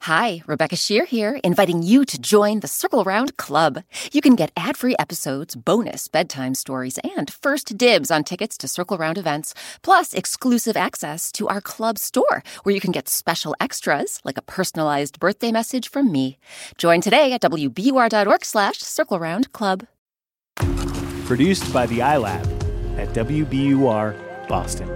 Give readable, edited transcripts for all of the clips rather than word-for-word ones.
Hi, Rebecca Shear here, inviting you to join the Circle Round Club. You can get ad-free episodes, bonus bedtime stories, and first dibs on tickets to Circle Round events, plus exclusive access to our club store, where you can get special extras, like a personalized birthday message from me. Join today at wbur.org/Circle Round Club. Produced by the iLab at WBUR Boston.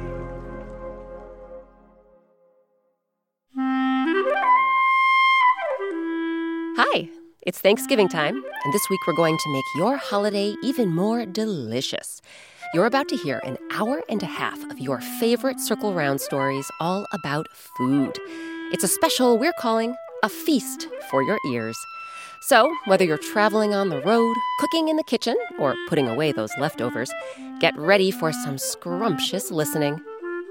Hi, it's Thanksgiving time, and this week we're going to make your holiday even more delicious. You're about to hear an hour and a half of your favorite Circle Round stories all about food. It's a special we're calling A Feast for Your Ears. So, whether you're traveling on the road, cooking in the kitchen, or putting away those leftovers, get ready for some scrumptious listening.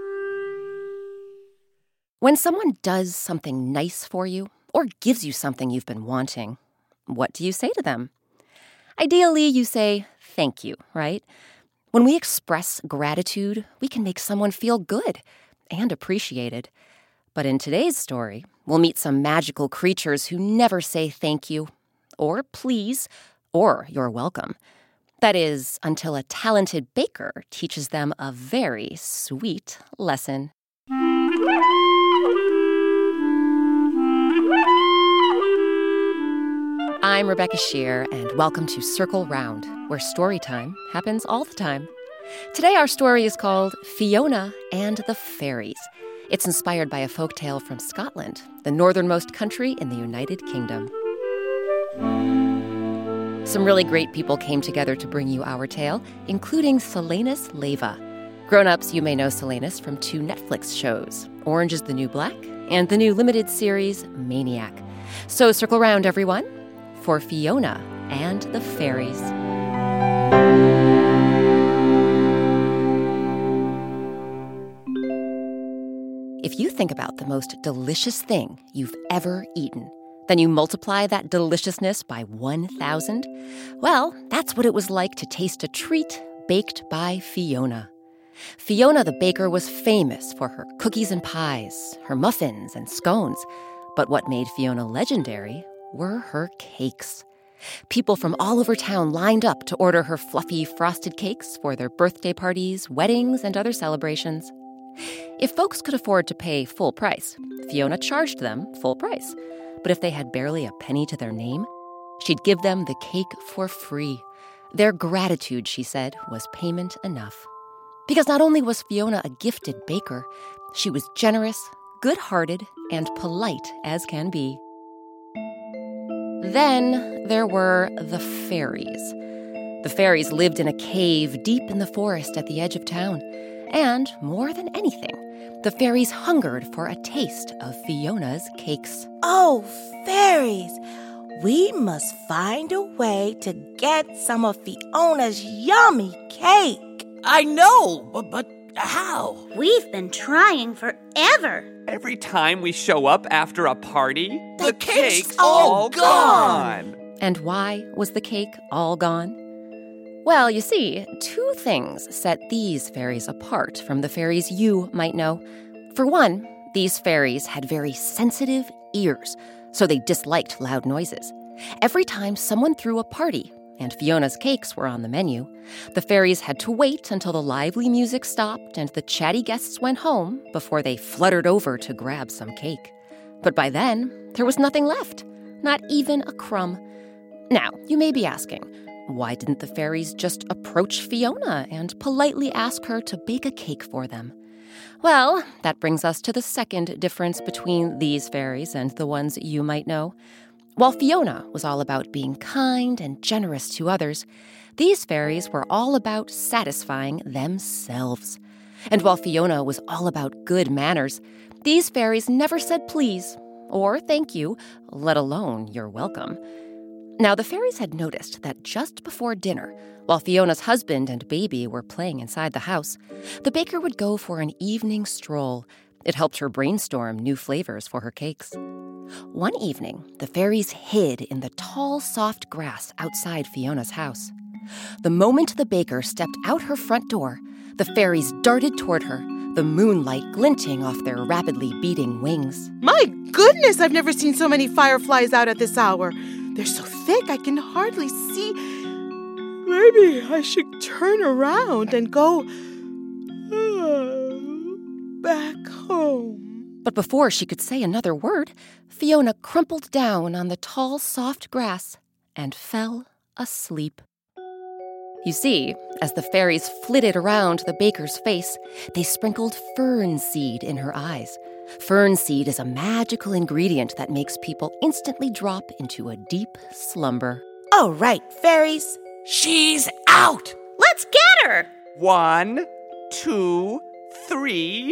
When someone does something nice for you, or gives you something you've been wanting, what do you say to them? Ideally, you say thank you, right? When we express gratitude, we can make someone feel good and appreciated. But in today's story, we'll meet some magical creatures who never say thank you, or please, or you're welcome. That is, until a talented baker teaches them a very sweet lesson. I'm Rebecca Shear, and welcome to Circle Round, where story time happens all the time. Today our story is called Fiona and the Fairies. It's inspired by a folktale from Scotland, the northernmost country in the United Kingdom. Some really great people came together to bring you our tale, including Selenis Leyva. Grown-ups, you may know Selenis from 2 Netflix shows, Orange is the New Black and the new limited series Maniac. So circle round, everyone, for Fiona and the Fairies. If you think about the most delicious thing you've ever eaten, then you multiply that deliciousness by 1,000. Well, that's what it was like to taste a treat baked by Fiona. Fiona the baker was famous for her cookies and pies, her muffins and scones. But what made Fiona legendary were her cakes. People from all over town lined up to order her fluffy frosted cakes for their birthday parties, weddings, and other celebrations. If folks could afford to pay full price, Fiona charged them full price. But if they had barely a penny to their name, she'd give them the cake for free. Their gratitude, she said, was payment enough. Because not only was Fiona a gifted baker, she was generous, good-hearted, and polite as can be. Then there were the fairies. The fairies lived in a cave deep in the forest at the edge of town. And, more than anything, the fairies hungered for a taste of Fiona's cakes. Oh, fairies! We must find a way to get some of Fiona's yummy cake. I know, but how? We've been trying forever. Every time we show up after a party, the cake's all gone. And why was the cake all gone? Well, you see, 2 things set these fairies apart from the fairies you might know. For one, these fairies had very sensitive ears, so they disliked loud noises. Every time someone threw a party, and Fiona's cakes were on the menu, the fairies had to wait until the lively music stopped and the chatty guests went home before they fluttered over to grab some cake. But by then, there was nothing left, not even a crumb. Now, you may be asking, why didn't the fairies just approach Fiona and politely ask her to bake a cake for them? Well, that brings us to the second difference between these fairies and the ones you might know. While Fiona was all about being kind and generous to others, these fairies were all about satisfying themselves. And while Fiona was all about good manners, these fairies never said please or thank you, let alone you're welcome. Now, the fairies had noticed that just before dinner, while Fiona's husband and baby were playing inside the house, the baker would go for an evening stroll. It helped her brainstorm new flavors for her cakes. One evening, the fairies hid in the tall, soft grass outside Fiona's house. The moment the baker stepped out her front door, the fairies darted toward her, the moonlight glinting off their rapidly beating wings. My goodness, I've never seen so many fireflies out at this hour. They're so thick I can hardly see. Maybe I should turn around and go back home. But before she could say another word, Fiona crumpled down on the tall, soft grass and fell asleep. You see, as the fairies flitted around the baker's face, they sprinkled fern seed in her eyes. Fern seed is a magical ingredient that makes people instantly drop into a deep slumber. All right, fairies. She's out! Let's get her! 1, 2, 3.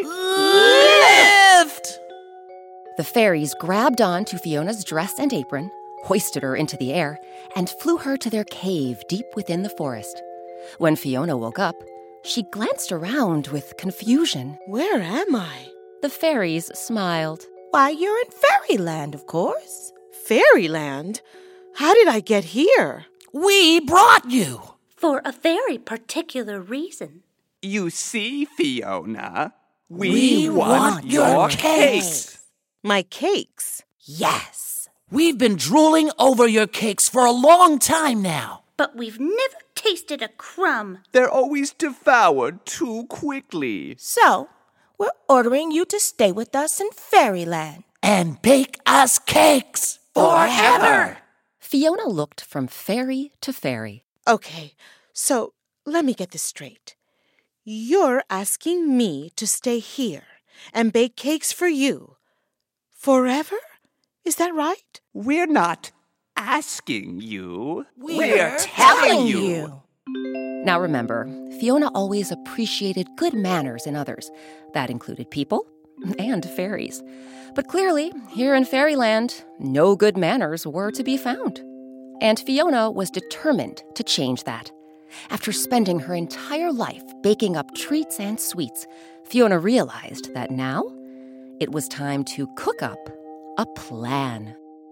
Lift! The fairies grabbed on to Fiona's dress and apron, hoisted her into the air, and flew her to their cave deep within the forest. When Fiona woke up, she glanced around with confusion. Where am I? The fairies smiled. Why, you're in Fairyland, of course. Fairyland? How did I get here? We brought you! For a very particular reason. You see, Fiona, We want your cakes! My cakes? Yes. We've been drooling over your cakes for a long time now. But we've never tasted a crumb. They're always devoured too quickly. So, we're ordering you to stay with us in Fairyland. And bake us cakes forever! Fiona looked from fairy to fairy. Okay, so let me get this straight. You're asking me to stay here and bake cakes for you forever? Is that right? We're not asking you. We're Telling you. Now remember, Fiona always appreciated good manners in others. That included people and fairies. But clearly, here in Fairyland, no good manners were to be found. And Fiona was determined to change that. After spending her entire life baking up treats and sweets, Fiona realized that now it was time to cook up a plan.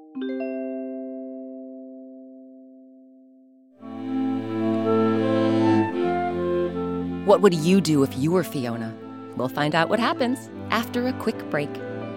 What would you do if you were Fiona? We'll find out what happens after a quick break.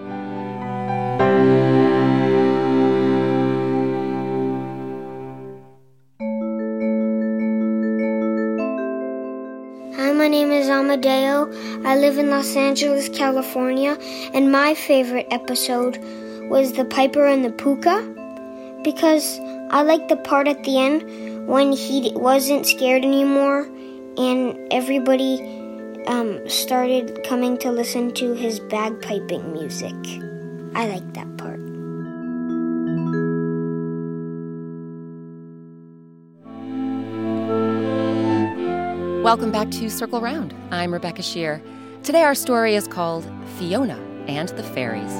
Hi, my name is Amadeo. I live in Los Angeles, California, and my favorite episode was The Piper and the Puka, because I liked the part at the end when he wasn't scared anymore and everybody started coming to listen to his bagpiping music. I like that part. Welcome back to Circle Round. I'm Rebecca Shear. Today our story is called Fiona and the Fairies.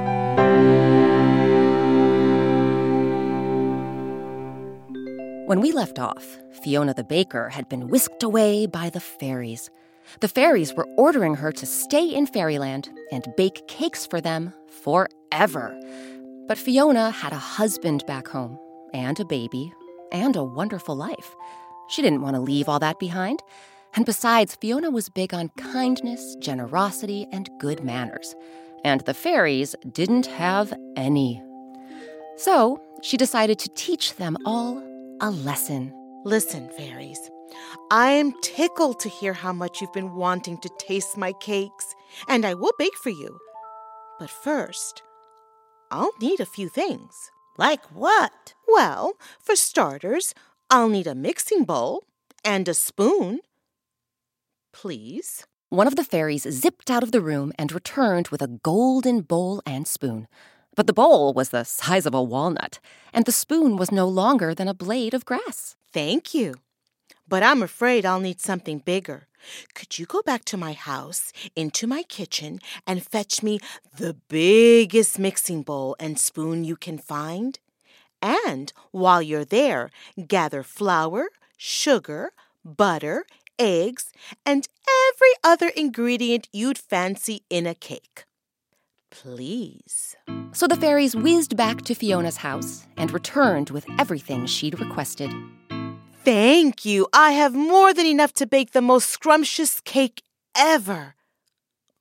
When we left off, Fiona the baker had been whisked away by the fairies. The fairies were ordering her to stay in Fairyland and bake cakes for them forever. But Fiona had a husband back home, and a baby, and a wonderful life. She didn't want to leave all that behind. And besides, Fiona was big on kindness, generosity, and good manners. And the fairies didn't have any. So she decided to teach them all a lesson. Listen, fairies, I am tickled to hear how much you've been wanting to taste my cakes, and I will bake for you. But first, I'll need a few things. Like what? Well, for starters, I'll need a mixing bowl and a spoon. Please. One of the fairies zipped out of the room and returned with a golden bowl and spoon. But the bowl was the size of a walnut, and the spoon was no longer than a blade of grass. Thank you. But I'm afraid I'll need something bigger. Could you go back to my house, into my kitchen, and fetch me the biggest mixing bowl and spoon you can find? And while you're there, gather flour, sugar, butter, eggs, and every other ingredient you'd fancy in a cake. Please. So the fairies whizzed back to Fiona's house and returned with everything she'd requested. Thank you. I have more than enough to bake the most scrumptious cake ever.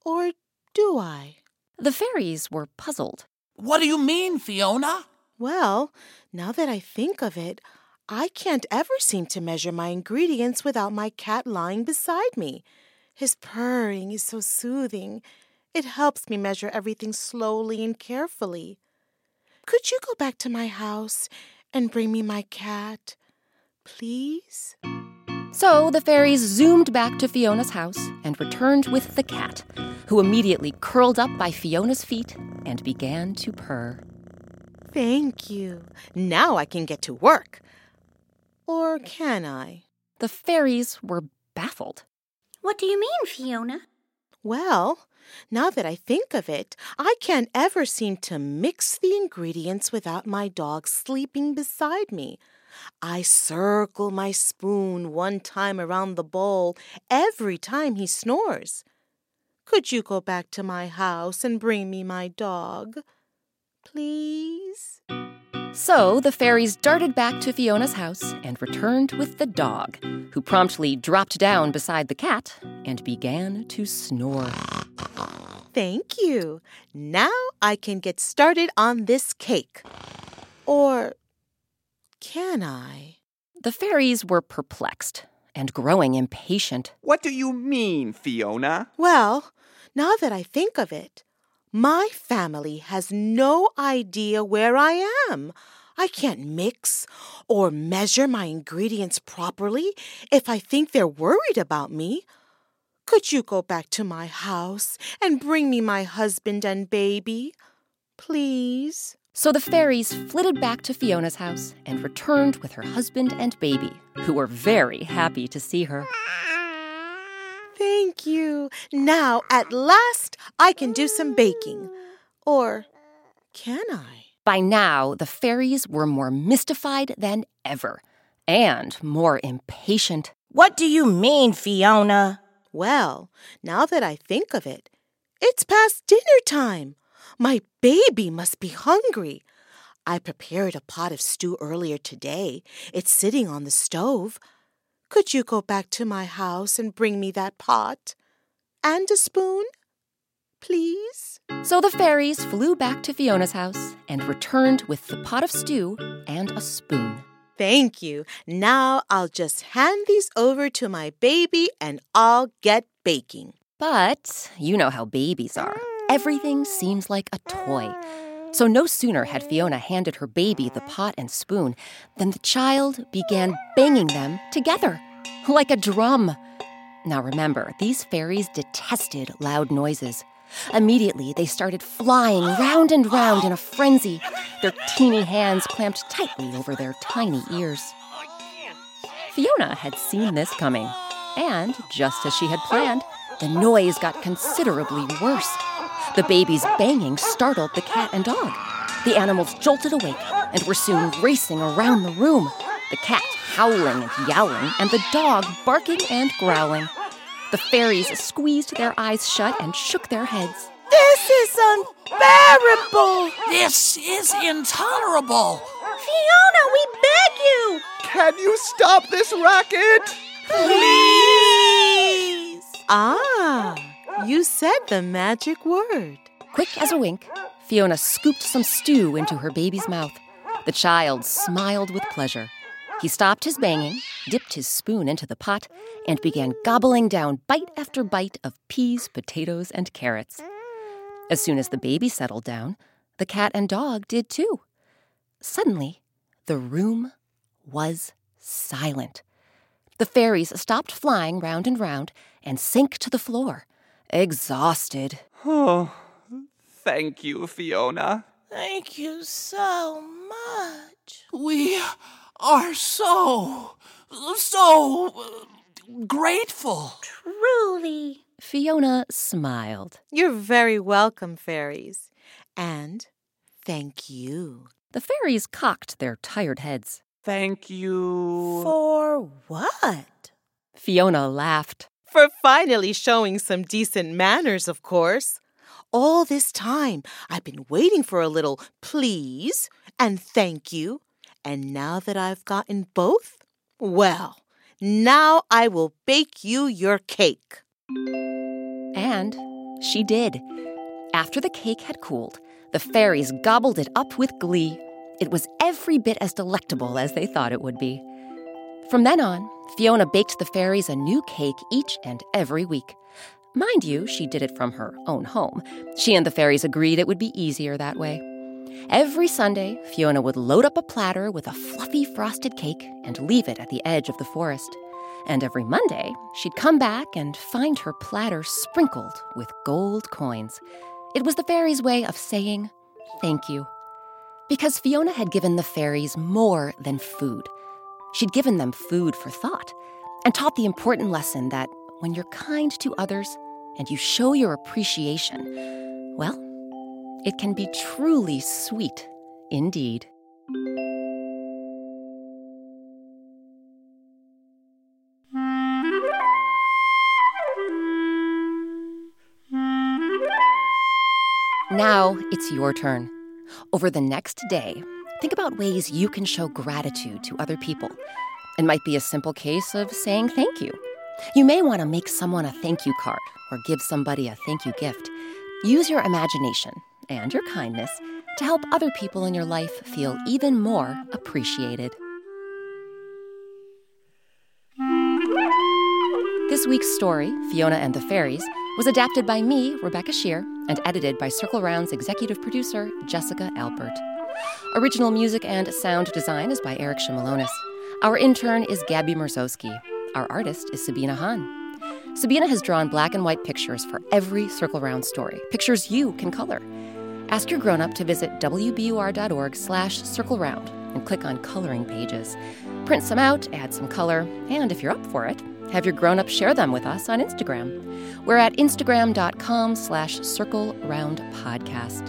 Or do I? The fairies were puzzled. What do you mean, Fiona? Well, now that I think of it, I can't ever seem to measure my ingredients without my cat lying beside me. His purring is so soothing. It helps me measure everything slowly and carefully. Could you go back to my house and bring me my cat, please? So the fairies zoomed back to Fiona's house and returned with the cat, who immediately curled up by Fiona's feet and began to purr. Thank you. Now I can get to work. Or can I? The fairies were baffled. What do you mean, Fiona? Well, now that I think of it, I can't ever seem to mix the ingredients without my dog sleeping beside me. I circle my spoon one time around the bowl every time he snores. Could you go back to my house and bring me my dog, please? So the fairies darted back to Fiona's house and returned with the dog, who promptly dropped down beside the cat and began to snore. Thank you. Now I can get started on this cake. Or can I? The fairies were perplexed and growing impatient. What do you mean, Fiona? Well, now that I think of it, my family has no idea where I am. I can't mix or measure my ingredients properly if I think they're worried about me. Could you go back to my house and bring me my husband and baby, please? So the fairies flitted back to Fiona's house and returned with her husband and baby, who were very happy to see her. Thank you. Now, at last, I can do some baking. Or can I? By now, the fairies were more mystified than ever and more impatient. What do you mean, Fiona? Well, now that I think of it, it's past dinner time. My baby must be hungry. I prepared a pot of stew earlier today. It's sitting on the stove. Could you go back to my house and bring me that pot? And a spoon, please? So the fairies flew back to Fiona's house and returned with the pot of stew and a spoon. Thank you. Now I'll just hand these over to my baby and I'll get baking. But you know how babies are. Everything seems like a toy. So no sooner had Fiona handed her baby the pot and spoon than the child began banging them together, like a drum. Now remember, these fairies detested loud noises. Immediately, they started flying round and round in a frenzy, their teeny hands clamped tightly over their tiny ears. Fiona had seen this coming, and just as she had planned, the noise got considerably worse. The baby's banging startled the cat and dog. The animals jolted awake and were soon racing around the room, the cat howling and yowling, and the dog barking and growling. The fairies squeezed their eyes shut and shook their heads. This is unbearable! This is intolerable. Fiona, we beg you! Can you stop this racket? Please! Ah, you said the magic word. Quick as a wink, Fiona scooped some stew into her baby's mouth. The child smiled with pleasure. He stopped his banging, dipped his spoon into the pot, and began gobbling down bite after bite of peas, potatoes, and carrots. As soon as the baby settled down, the cat and dog did too. Suddenly, the room was silent. The fairies stopped flying round and round and sank to the floor, exhausted. Oh, thank you, Fiona. Thank you so much. We are so grateful. Truly. Fiona smiled. You're very welcome, fairies. And thank you. The fairies cocked their tired heads. Thank you. For what? Fiona laughed. For finally showing some decent manners, of course. All this time, I've been waiting for a little please and thank you. And now that I've gotten both, well, now I will bake you your cake. And she did. After the cake had cooled, the fairies gobbled it up with glee. It was every bit as delectable as they thought it would be. From then on, Fiona baked the fairies a new cake each and every week. Mind you, she did it from her own home. She and the fairies agreed it would be easier that way. Every Sunday, Fiona would load up a platter with a fluffy frosted cake and leave it at the edge of the forest. And every Monday, she'd come back and find her platter sprinkled with gold coins. It was the fairies' way of saying thank you. Because Fiona had given the fairies more than food. She'd given them food for thought and taught the important lesson that when you're kind to others and you show your appreciation, well, it can be truly sweet indeed. Now it's your turn. Over the next day, think about ways you can show gratitude to other people. It might be a simple case of saying thank you. You may want to make someone a thank you card or give somebody a thank you gift. Use your imagination and your kindness to help other people in your life feel even more appreciated. This week's story, Fiona and the Fairies, was adapted by me, Rebecca Shear, and edited by Circle Round's executive producer, Jessica Alpert. Original music and sound design is by Eric Shimalonis. Our intern is Gabby Merzowski. Our artist is Sabina Hahn. Sabina has drawn black and white pictures for every Circle Round story, pictures you can color. Ask your grown-up to visit wbur.org/circleround and click on coloring pages. Print some out, add some color, and if you're up for it, have your grown-up share them with us on Instagram. We're at instagram.com/circleroundpodcast.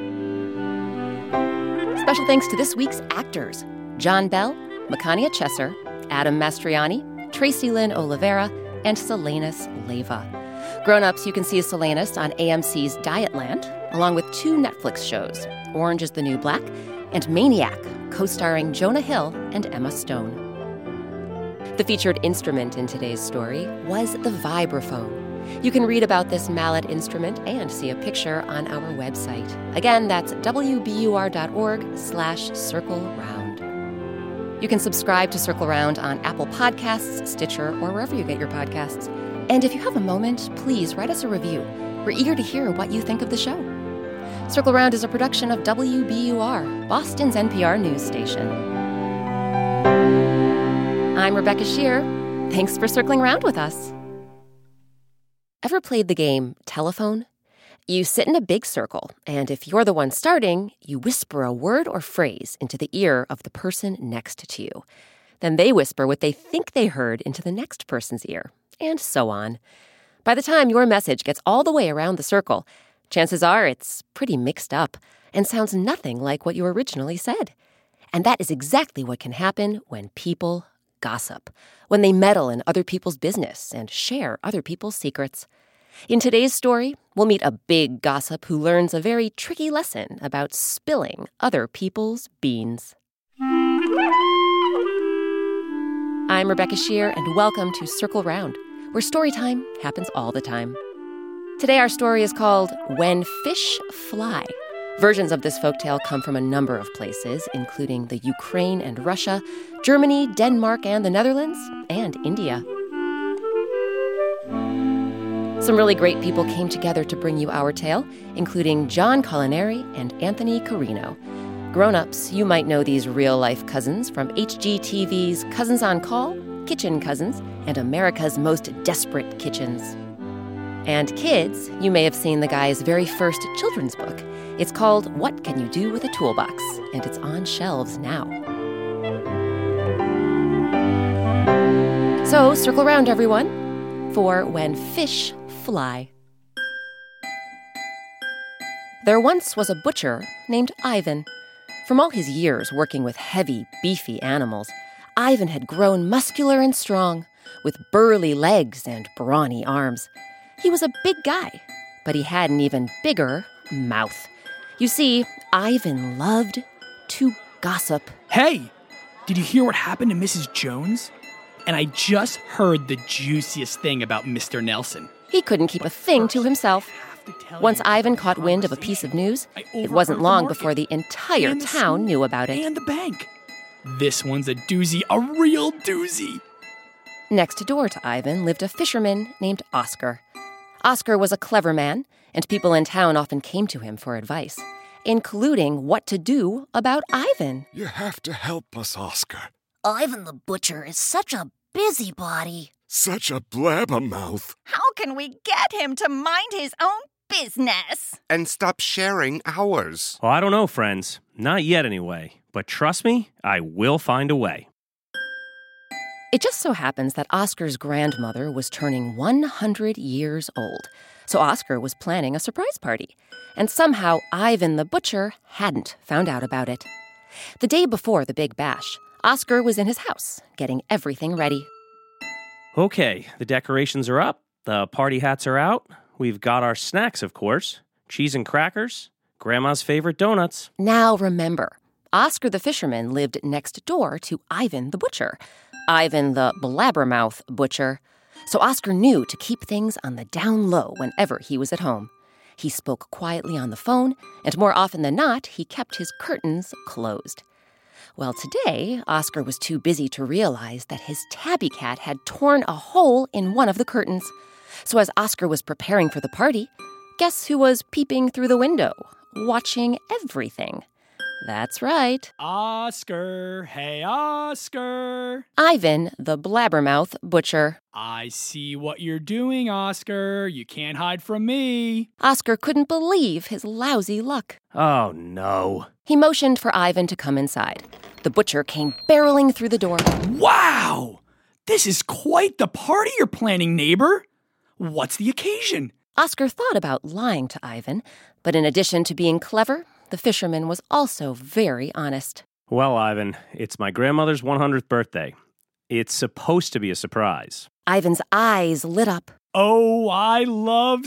Special thanks to this week's actors, John Bell, Makania Chesser, Adam Mastriani, Tracy Lynn Oliveira, and Selenis Leyva. Grown-ups, you can see Selenis on AMC's Dietland, along with 2 Netflix shows, Orange is the New Black and Maniac, co-starring Jonah Hill and Emma Stone. The featured instrument in today's story was the vibraphone. You can read about this mallet instrument and see a picture on our website. Again, that's wbur.org/circleround. You can subscribe to Circle Round on Apple Podcasts, Stitcher, or wherever you get your podcasts. And if you have a moment, please write us a review. We're eager to hear what you think of the show. Circle Round is a production of WBUR, Boston's NPR news station. I'm Rebecca Shear. Thanks for circling around with us. Ever played the game Telephone? You sit in a big circle, and if you're the one starting, you whisper a word or phrase into the ear of the person next to you. Then they whisper what they think they heard into the next person's ear, and so on. By the time your message gets all the way around the circle, chances are it's pretty mixed up and sounds nothing like what you originally said. And that is exactly what can happen when people gossip, when they meddle in other people's business and share other people's secrets. In today's story, we'll meet a big gossip who learns a very tricky lesson about spilling other people's beans. I'm Rebecca Shear, and welcome to Circle Round, where story time happens all the time. Today our story is called When Fish Fly. Versions of this folktale come from a number of places, including the Ukraine and Russia, Germany, Denmark and the Netherlands, and India. Some really great people came together to bring you our tale, including John Culinary and Anthony Carino. Grown-ups, you might know these real-life cousins from HGTV's Cousins on Call, Kitchen Cousins, and America's Most Desperate Kitchens. And kids, you may have seen the guy's very first children's book. It's called What Can You Do with a Toolbox? And it's on shelves now. So circle around, everyone, for When Fish Fly. There once was a butcher named Ivan. From all his years working with heavy, beefy animals, Ivan had grown muscular and strong, with burly legs and brawny arms. He was a big guy, but he had an even bigger mouth. You see, Ivan loved to gossip. Hey, did you hear what happened to Mrs. Jones? And I just heard the juiciest thing about Mr. Nelson. He couldn't keep a thing to himself. Once Ivan caught wind of a piece of news, it wasn't long before the entire town knew about it. And the bank. This one's a doozy, a real doozy. Next door to Ivan lived a fisherman named Oscar. Oscar was a clever man, and people in town often came to him for advice, including what to do about Ivan. You have to help us, Oscar. Ivan the Butcher is such a busybody. Such a blabbermouth. How can we get him to mind his own business? And stop sharing ours. Well, I don't know, friends. Not yet, anyway. But trust me, I will find a way. It just so happens that Oscar's grandmother was turning 100 years old, so Oscar was planning a surprise party. And somehow Ivan the Butcher hadn't found out about it. The day before the big bash, Oscar was in his house, getting everything ready. Okay, the decorations are up, the party hats are out, we've got our snacks, of course, cheese and crackers, Grandma's favorite donuts. Now remember, Oscar the fisherman lived next door to Ivan the Butcher, Ivan the blabbermouth butcher, so Oscar knew to keep things on the down low whenever he was at home. He spoke quietly on the phone, and more often than not, he kept his curtains closed. Well, today, Oscar was too busy to realize that his tabby cat had torn a hole in one of the curtains. So as Oscar was preparing for the party, guess who was peeping through the window, watching everything? That's right. Oscar, hey Oscar. Ivan the blabbermouth butcher. I see what you're doing, Oscar. You can't hide from me. Oscar couldn't believe his lousy luck. Oh, no. He motioned for Ivan to come inside. The butcher came barreling through the door. Wow! This is quite the party you're planning, neighbor. What's the occasion? Oscar thought about lying to Ivan, but in addition to being clever, the fisherman was also very honest. Well, Ivan, it's my grandmother's 100th birthday. It's supposed to be a surprise. Ivan's eyes lit up. Oh, I love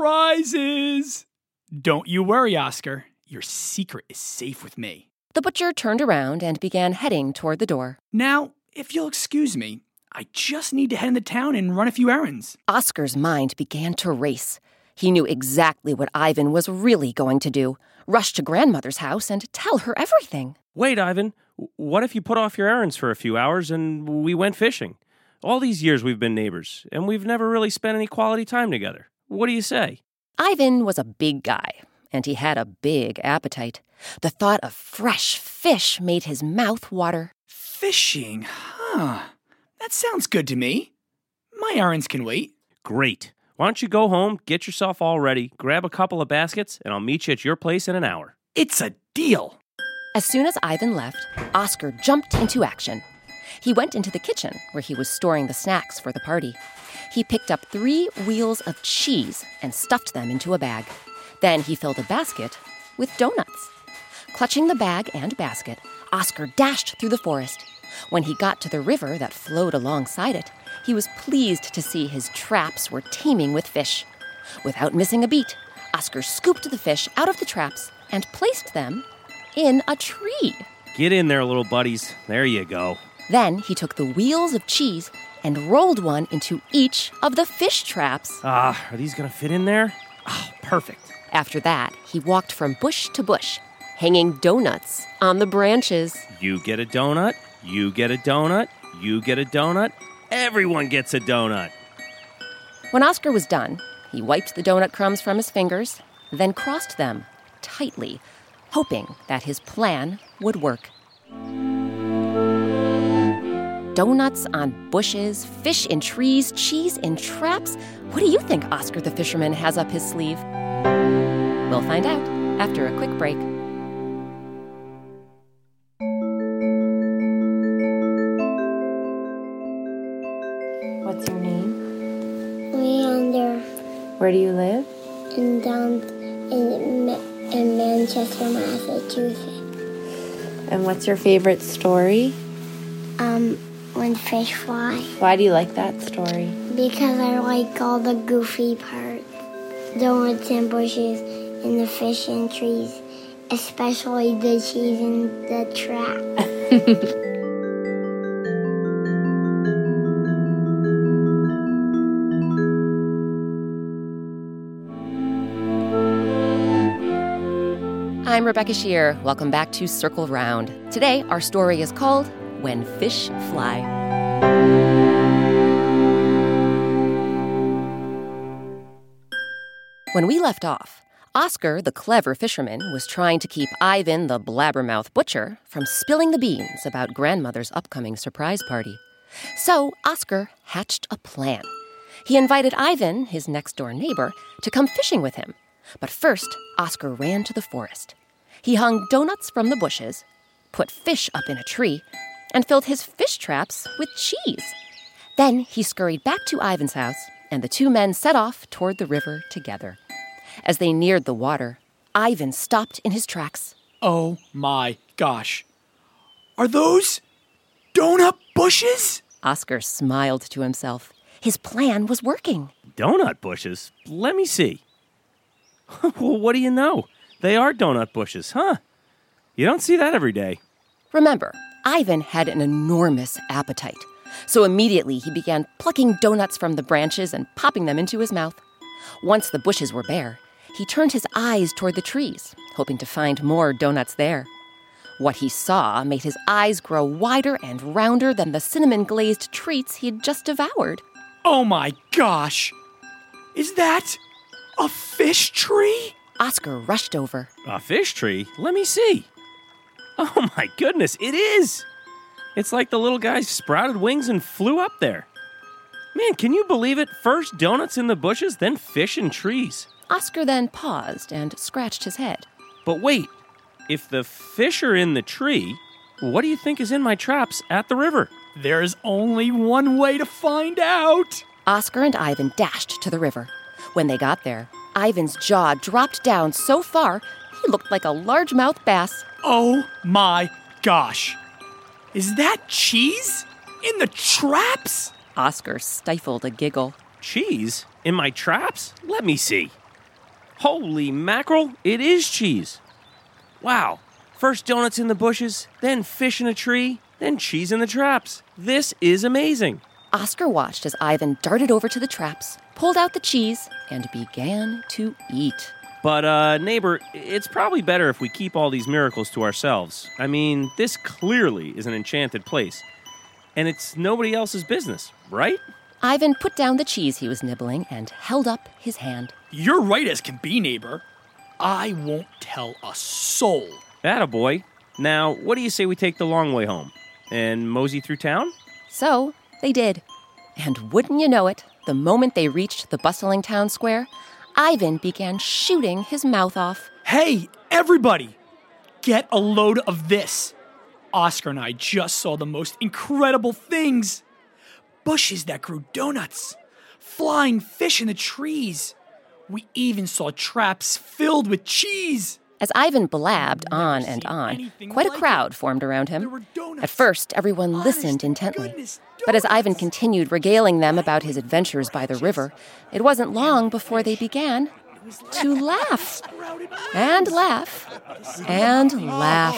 surprises. Don't you worry, Oscar. Your secret is safe with me. The butcher turned around and began heading toward the door. Now, if you'll excuse me, I just need to head into town and run a few errands. Oscar's mind began to race. He knew exactly what Ivan was really going to do. Rush to grandmother's house and tell her everything. Wait, Ivan, what if you put off your errands for a few hours and we went fishing? All these years we've been neighbors, and we've never really spent any quality time together. What do you say? Ivan was a big guy, and he had a big appetite. The thought of fresh fish made his mouth water. Fishing? Huh. That sounds good to me. My errands can wait. Great. Why don't you go home, get yourself all ready, grab a couple of baskets, and I'll meet you at your place in an hour. It's a deal. As soon as Ivan left, Oscar jumped into action. He went into the kitchen, where he was storing the snacks for the party. He picked up 3 wheels of cheese and stuffed them into a bag. Then he filled a basket with donuts. Clutching the bag and basket, Oscar dashed through the forest. When he got to the river that flowed alongside it, he was pleased to see his traps were teeming with fish. Without missing a beat, Oscar scooped the fish out of the traps and placed them in a tree. Get in there, little buddies. There you go. Then he took the wheels of cheese and rolled one into each of the fish traps. Are these going to fit in there? Oh, perfect. After that, he walked from bush to bush, hanging donuts on the branches. You get a donut, you get a donut, you get a donut. Everyone gets a donut. When Oscar was done, he wiped the donut crumbs from his fingers, then crossed them tightly, hoping that his plan would work. Donuts on bushes, fish in trees, cheese in traps. What do you think Oscar the fisherman has up his sleeve? We'll find out after a quick break. What's your name? Leander. Where do you live? In Manchester, Massachusetts. And what's your favorite story? When fish fly. Why do you like that story? Because I like all the goofy parts. Donuts and bushes and the fish and trees. Especially the cheese in the trap. I'm Rebecca Shear. Welcome back to Circle Round. Today, our story is called When Fish Fly. When we left off, Oscar, the clever fisherman, was trying to keep Ivan, the blabbermouth butcher, from spilling the beans about grandmother's upcoming surprise party. So Oscar hatched a plan. He invited Ivan, his next-door neighbor, to come fishing with him. But first, Oscar ran to the forest. He hung donuts from the bushes, put fish up in a tree, and filled his fish traps with cheese. Then he scurried back to Ivan's house, and the two men set off toward the river together. As they neared the water, Ivan stopped in his tracks. Oh my gosh. Are those donut bushes? Oscar smiled to himself. His plan was working. Donut bushes? Let me see. Well, what do you know? They are donut bushes, huh? You don't see that every day. Remember, Ivan had an enormous appetite. So immediately he began plucking donuts from the branches and popping them into his mouth. Once the bushes were bare, he turned his eyes toward the trees, hoping to find more donuts there. What he saw made his eyes grow wider and rounder than the cinnamon-glazed treats he had just devoured. Oh my gosh! Is that a fish tree? Oscar rushed over. A fish tree? Let me see. Oh my goodness, it is! It's like the little guy sprouted wings and flew up there. Man, can you believe it? First donuts in the bushes, then fish in trees. Oscar then paused and scratched his head. But wait, if the fish are in the tree, what do you think is in my traps at the river? There's only one way to find out. Oscar and Ivan dashed to the river. When they got there, Ivan's jaw dropped down so far, he looked like a largemouth bass. Oh my gosh. Is that cheese in the traps? Oscar stifled a giggle. Cheese? In my traps? Let me see. Holy mackerel, it is cheese. Wow. First donuts in the bushes, then fish in a tree, then cheese in the traps. This is amazing. Oscar watched as Ivan darted over to the traps, pulled out the cheese, and began to eat. But, neighbor, it's probably better if we keep all these miracles to ourselves. I mean, this clearly is an enchanted place. And it's nobody else's business, right? Ivan put down the cheese he was nibbling and held up his hand. You're right as can be, neighbor. I won't tell a soul. Attaboy. Now, what do you say we take the long way home and mosey through town? So they did. And wouldn't you know it, the moment they reached the bustling town square, Ivan began shooting his mouth off. Hey, everybody! Get a load of this. Oscar and I just saw the most incredible things. Bushes that grew donuts. Flying fish in the trees. We even saw traps filled with cheese. As Ivan blabbed on and on, quite a crowd formed around him. At first, everyone listened intently. But as Ivan continued regaling them about his adventures by the river, it wasn't long before they began to laugh. And laugh. And laugh.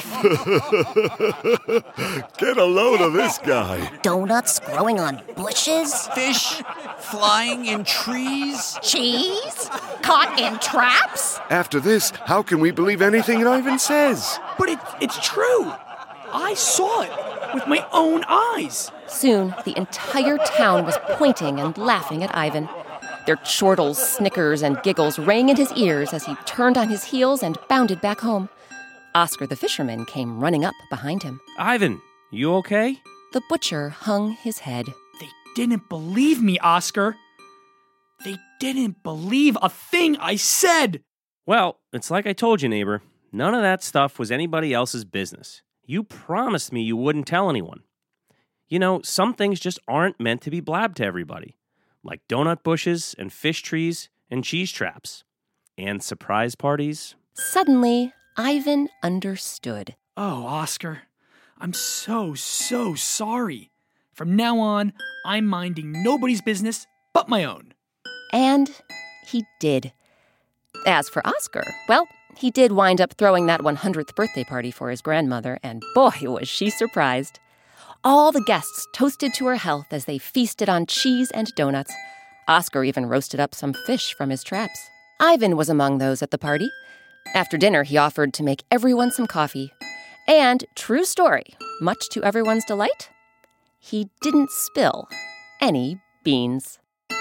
Get a load of this guy. Donuts growing on bushes? Fish flying in trees? Cheese? Caught in traps? After this, how can we believe anything Ivan says? But it's true. I saw it with my own eyes. Soon, the entire town was pointing and laughing at Ivan. Their chortles, snickers, and giggles rang in his ears as he turned on his heels and bounded back home. Oscar the fisherman came running up behind him. Ivan, you okay? The butcher hung his head. They didn't believe me, Oscar. They didn't believe a thing I said. Well, it's like I told you, neighbor. None of that stuff was anybody else's business. You promised me you wouldn't tell anyone. You know, some things just aren't meant to be blabbed to everybody. Like donut bushes and fish trees and cheese traps. And surprise parties. Suddenly, Ivan understood. Oh, Oscar, I'm so sorry. From now on, I'm minding nobody's business but my own. And he did. As for Oscar, well, he did wind up throwing that 100th birthday party for his grandmother, and boy, was she surprised. All the guests toasted to her health as they feasted on cheese and donuts. Oscar even roasted up some fish from his traps. Ivan was among those at the party. After dinner, he offered to make everyone some coffee. And, true story, much to everyone's delight, he didn't spill any beans.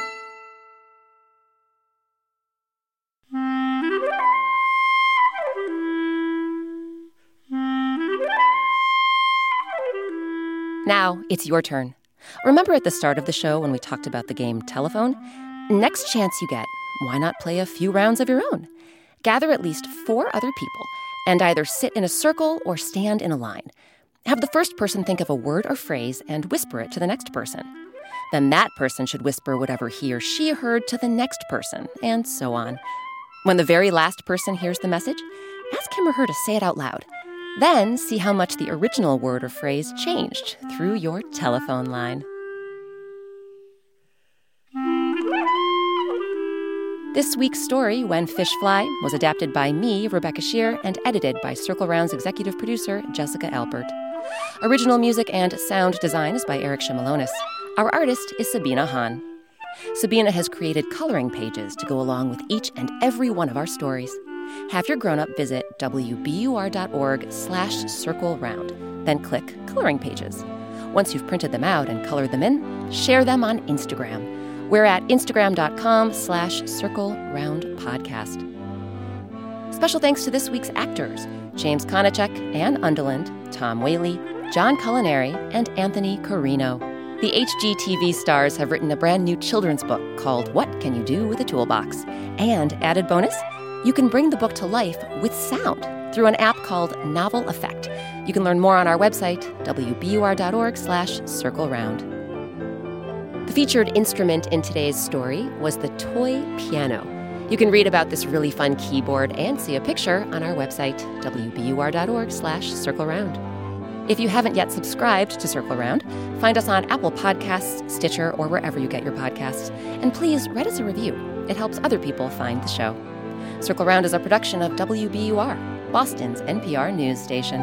Now, it's your turn. Remember at the start of the show when we talked about the game Telephone? Next chance you get, why not play a few rounds of your own? Gather at least 4 other people and either sit in a circle or stand in a line. Have the first person think of a word or phrase and whisper it to the next person. Then that person should whisper whatever he or she heard to the next person, and so on. When the very last person hears the message, ask him or her to say it out loud. Then see how much the original word or phrase changed through your telephone line. This week's story, When Fish Fly, was adapted by me, Rebecca Shear, and edited by Circle Round's executive producer, Jessica Alpert. Original music and sound design is by Eric Shimalonis. Our artist is Sabina Hahn. Sabina has created coloring pages to go along with each and every one of our stories. Have your grown-up visit wbur.org/circleround, then click Coloring Pages. Once you've printed them out and colored them in, share them on Instagram. We're at instagram.com/circleroundpodcast. Special thanks to this week's actors, James Konachek, Ann Underland, Tom Whaley, John Culinary, and Anthony Carino. The HGTV stars have written a brand new children's book called What Can You Do with a Toolbox? And added bonus, you can bring the book to life with sound through an app called Novel Effect. You can learn more on our website, wbur.org/circleround. The featured instrument in today's story was the toy piano. You can read about this really fun keyboard and see a picture on our website, wbur.org/circleround. If you haven't yet subscribed to Circle Round, find us on Apple Podcasts, Stitcher, or wherever you get your podcasts. And please write us a review. It helps other people find the show. Circle Round is a production of WBUR, Boston's NPR news station.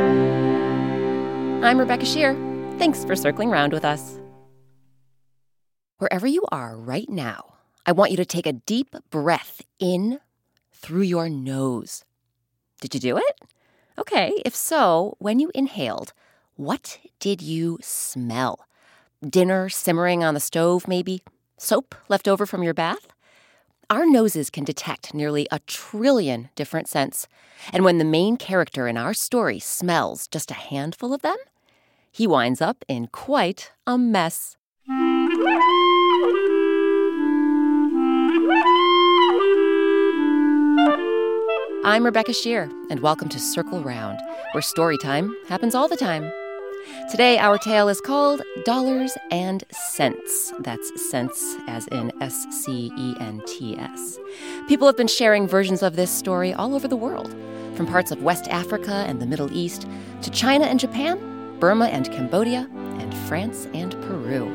I'm Rebecca Shear. Thanks for circling round with us. Wherever you are right now, I want you to take a deep breath in through your nose. Did you do it? Okay, if so, when you inhaled, what did you smell? Dinner simmering on the stove, maybe? Soap left over from your bath? Our noses can detect nearly 1 trillion different scents. And when the main character in our story smells just a handful of them, he winds up in quite a mess. I'm Rebecca Shear, and welcome to Circle Round, where story time happens all the time. Today, our tale is called Dollars and Cents. That's cents as in SCENTS. People have been sharing versions of this story all over the world, from parts of West Africa and the Middle East to China and Japan, Burma and Cambodia, and France and Peru.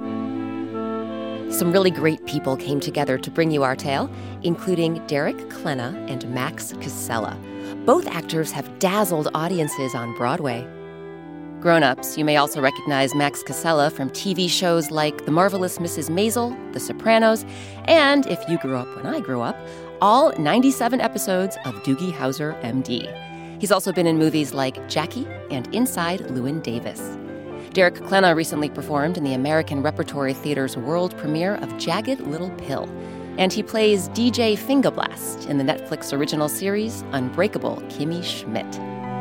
Some really great people came together to bring you our tale, including Derek Klena and Max Casella. Both actors have dazzled audiences on Broadway. Grown-ups, you may also recognize Max Casella from TV shows like The Marvelous Mrs. Maisel, The Sopranos, and, if you grew up when I grew up, all 97 episodes of Doogie Howser, M.D. He's also been in movies like Jackie and Inside Llewyn Davis. Derek Klena recently performed in the American Repertory Theater's world premiere of Jagged Little Pill, and he plays DJ Fingerblast in the Netflix original series Unbreakable Kimmy Schmidt.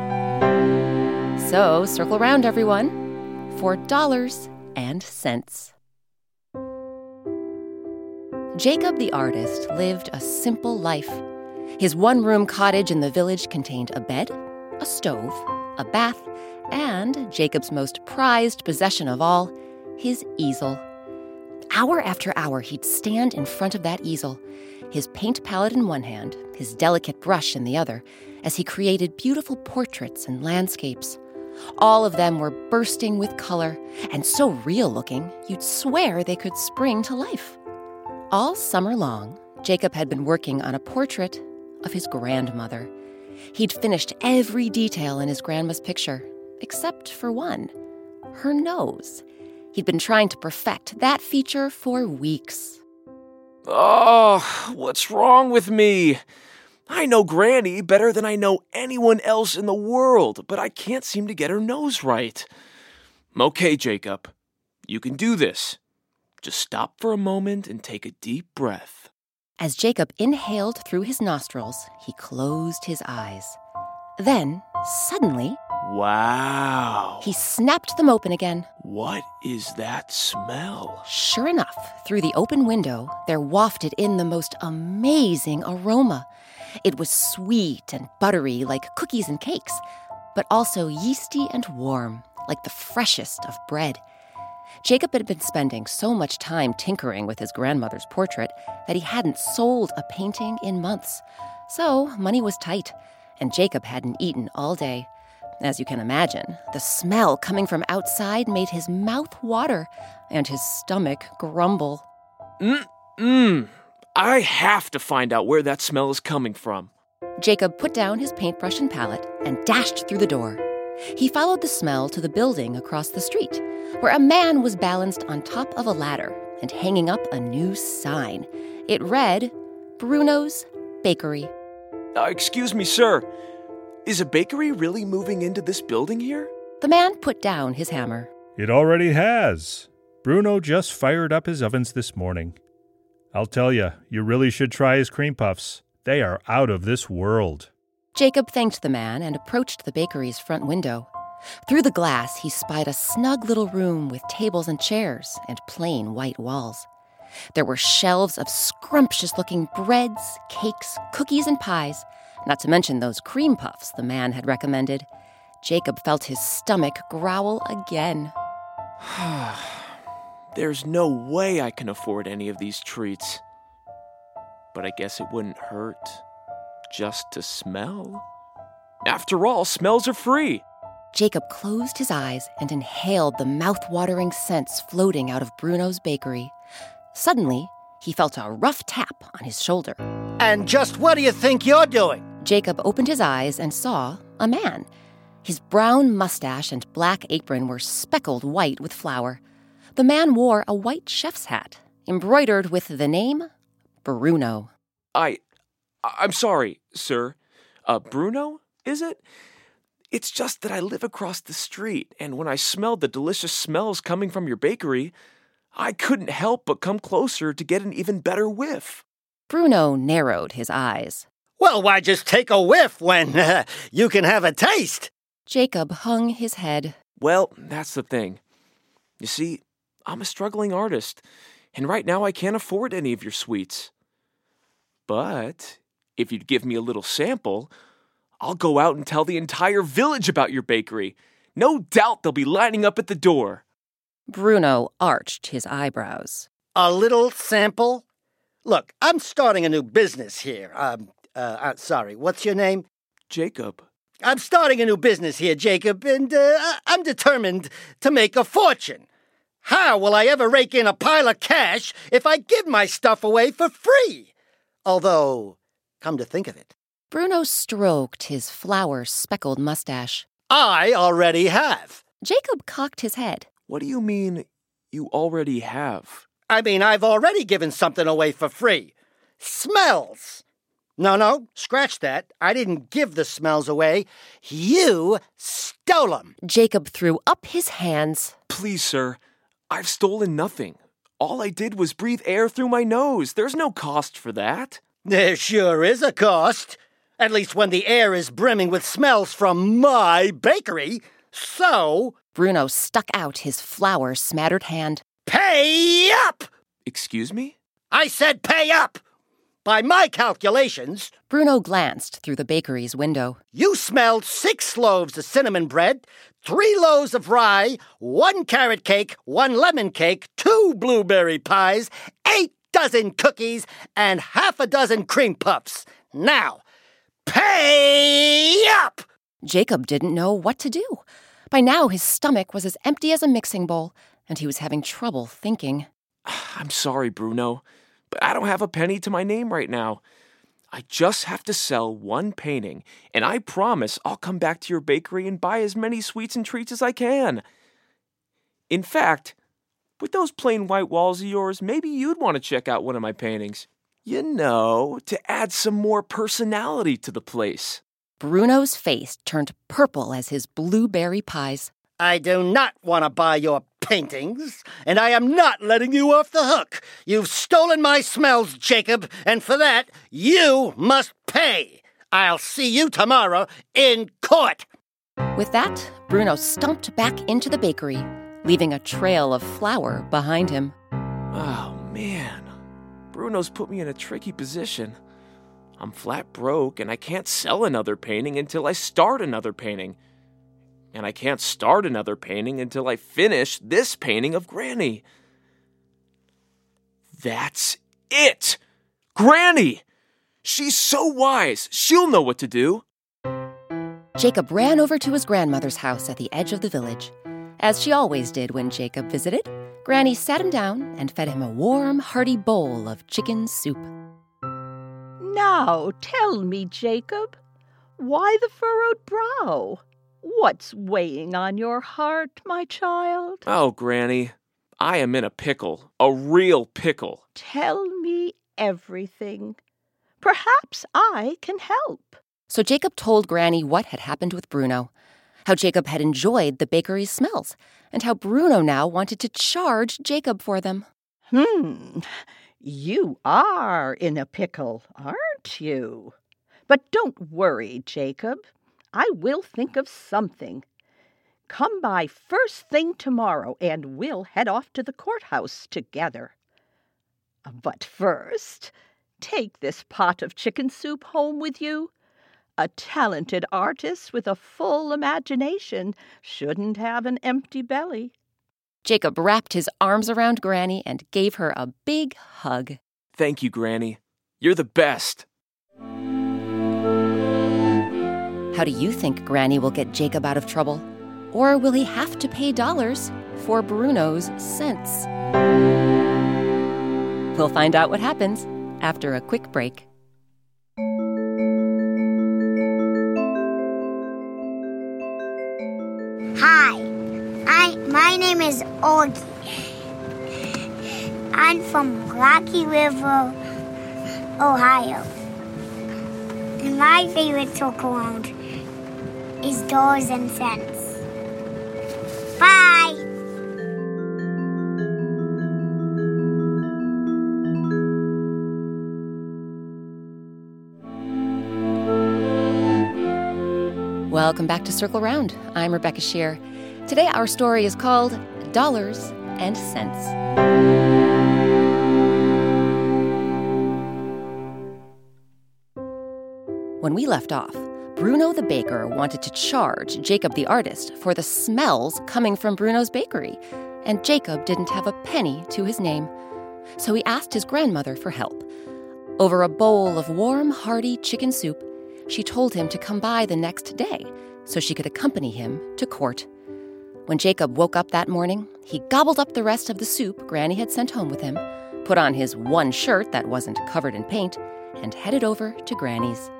So, circle round, everyone, for dollars and cents. Jacob the artist lived a simple life. His one-room cottage in the village contained a bed, a stove, a bath, and Jacob's most prized possession of all, his easel. Hour after hour, he'd stand in front of that easel, his paint palette in one hand, his delicate brush in the other, as he created beautiful portraits and landscapes. All of them were bursting with color and so real-looking, you'd swear they could spring to life. All summer long, Jacob had been working on a portrait of his grandmother. He'd finished every detail in his grandma's picture, except for one, her nose. He'd been trying to perfect that feature for weeks. Oh, what's wrong with me? I know Granny better than I know anyone else in the world, but I can't seem to get her nose right. Okay, Jacob, you can do this. Just stop for a moment and take a deep breath. As Jacob inhaled through his nostrils, he closed his eyes. Then, suddenly, wow, he snapped them open again. What is that smell? Sure enough, through the open window, there wafted in the most amazing aroma. It was sweet and buttery like cookies and cakes, but also yeasty and warm, like the freshest of bread. Jacob had been spending so much time tinkering with his grandmother's portrait that he hadn't sold a painting in months. So money was tight, and Jacob hadn't eaten all day. As you can imagine, the smell coming from outside made his mouth water and his stomach grumble. I have to find out where that smell is coming from. Jacob put down his paintbrush and palette and dashed through the door. He followed the smell to the building across the street, where a man was balanced on top of a ladder and hanging up a new sign. It read, Bruno's Bakery. Excuse me, sir. Is a bakery really moving into this building here? The man put down his hammer. It already has. Bruno just fired up his ovens this morning. I'll tell you really should try his cream puffs. They are out of this world. Jacob thanked the man and approached the bakery's front window. Through the glass, he spied a snug little room with tables and chairs and plain white walls. There were shelves of scrumptious-looking breads, cakes, cookies, and pies, not to mention those cream puffs the man had recommended. Jacob felt his stomach growl again. There's no way I can afford any of these treats. But I guess it wouldn't hurt just to smell. After all, smells are free. Jacob closed his eyes and inhaled the mouth-watering scents floating out of Bruno's bakery. Suddenly, he felt a rough tap on his shoulder. And just what do you think you're doing? Jacob opened his eyes and saw a man. His brown mustache and black apron were speckled white with flour. The man wore a white chef's hat, embroidered with the name Bruno. I'm sorry, sir. Bruno, is it? It's just that I live across the street, and when I smelled the delicious smells coming from your bakery, I couldn't help but come closer to get an even better whiff. Bruno narrowed his eyes. Well, why just take a whiff when you can have a taste? Jacob hung his head. Well, that's the thing. You see, I'm a struggling artist, and right now I can't afford any of your sweets. But if you'd give me a little sample, I'll go out and tell the entire village about your bakery. No doubt they'll be lining up at the door. Bruno arched his eyebrows. A little sample? Look, I'm starting a new business here. Sorry, what's your name? Jacob. I'm starting a new business here, Jacob, and I'm determined to make a fortune. How will I ever rake in a pile of cash if I give my stuff away for free? Although, come to think of it, Bruno stroked his flour-speckled mustache. I already have. Jacob cocked his head. What do you mean, you already have? I mean, I've already given something away for free. Smells. No, scratch that. I didn't give the smells away. You stole them. Jacob threw up his hands. Please, sir, I've stolen nothing. All I did was breathe air through my nose. There's no cost for that. There sure is a cost. At least when the air is brimming with smells from my bakery. So... Bruno stuck out his flour-smattered hand. Pay up! Excuse me? I said pay up! By my calculations... Bruno glanced through the bakery's window. You smelled 6 loaves of cinnamon bread, 3 loaves of rye, 1 carrot cake, 1 lemon cake, 2 blueberry pies, 8 dozen cookies, and half a dozen cream puffs. Now, pay up! Jacob didn't know what to do. By now, his stomach was as empty as a mixing bowl, and he was having trouble thinking. I'm sorry, Bruno, but I don't have a penny to my name right now. I just have to sell 1 painting, and I promise I'll come back to your bakery and buy as many sweets and treats as I can. In fact, with those plain white walls of yours, maybe you'd want to check out one of my paintings. You know, to add some more personality to the place. Bruno's face turned purple as his blueberry pies. I do not want to buy your paintings, and I am not letting you off the hook. You've stolen my smells, Jacob, and for that, you must pay. I'll see you tomorrow in court. With that, Bruno stumped back into the bakery, leaving a trail of flour behind him. Oh, man. Bruno's put me in a tricky position. I'm flat broke, and I can't sell another painting until I start another painting. And I can't start another painting until I finish this painting of Granny. That's it! Granny! She's so wise, she'll know what to do. Jacob ran over to his grandmother's house at the edge of the village. As she always did when Jacob visited, Granny sat him down and fed him a warm, hearty bowl of chicken soup. Now tell me, Jacob, why the furrowed brow? What's weighing on your heart, my child? Oh, Granny, I am in a pickle, a real pickle. Tell me everything. Perhaps I can help. So Jacob told Granny what had happened with Bruno, how Jacob had enjoyed the bakery's smells, and how Bruno now wanted to charge Jacob for them. You are in a pickle, aren't you? But don't worry, Jacob. I will think of something. Come by first thing tomorrow, and we'll head off to the courthouse together. But first, take this pot of chicken soup home with you. A talented artist with a full imagination shouldn't have an empty belly. Jacob wrapped his arms around Granny and gave her a big hug. Thank you, Granny. You're the best. How do you think Granny will get Jacob out of trouble? Or will he have to pay dollars for Bruno's cents? We'll find out what happens after a quick break. Hi, my name is Augie. I'm from Rocky River, Ohio. And my favorite talk around is dollars and cents. Bye! Welcome back to Circle Round. I'm Rebecca Shear. Today our story is called Dollars and Cents. When we left off, Bruno the baker wanted to charge Jacob the artist for the smells coming from Bruno's bakery, and Jacob didn't have a penny to his name. So he asked his grandmother for help. Over a bowl of warm, hearty chicken soup, she told him to come by the next day so she could accompany him to court. When Jacob woke up that morning, he gobbled up the rest of the soup Granny had sent home with him, put on his one shirt that wasn't covered in paint, and headed over to Granny's.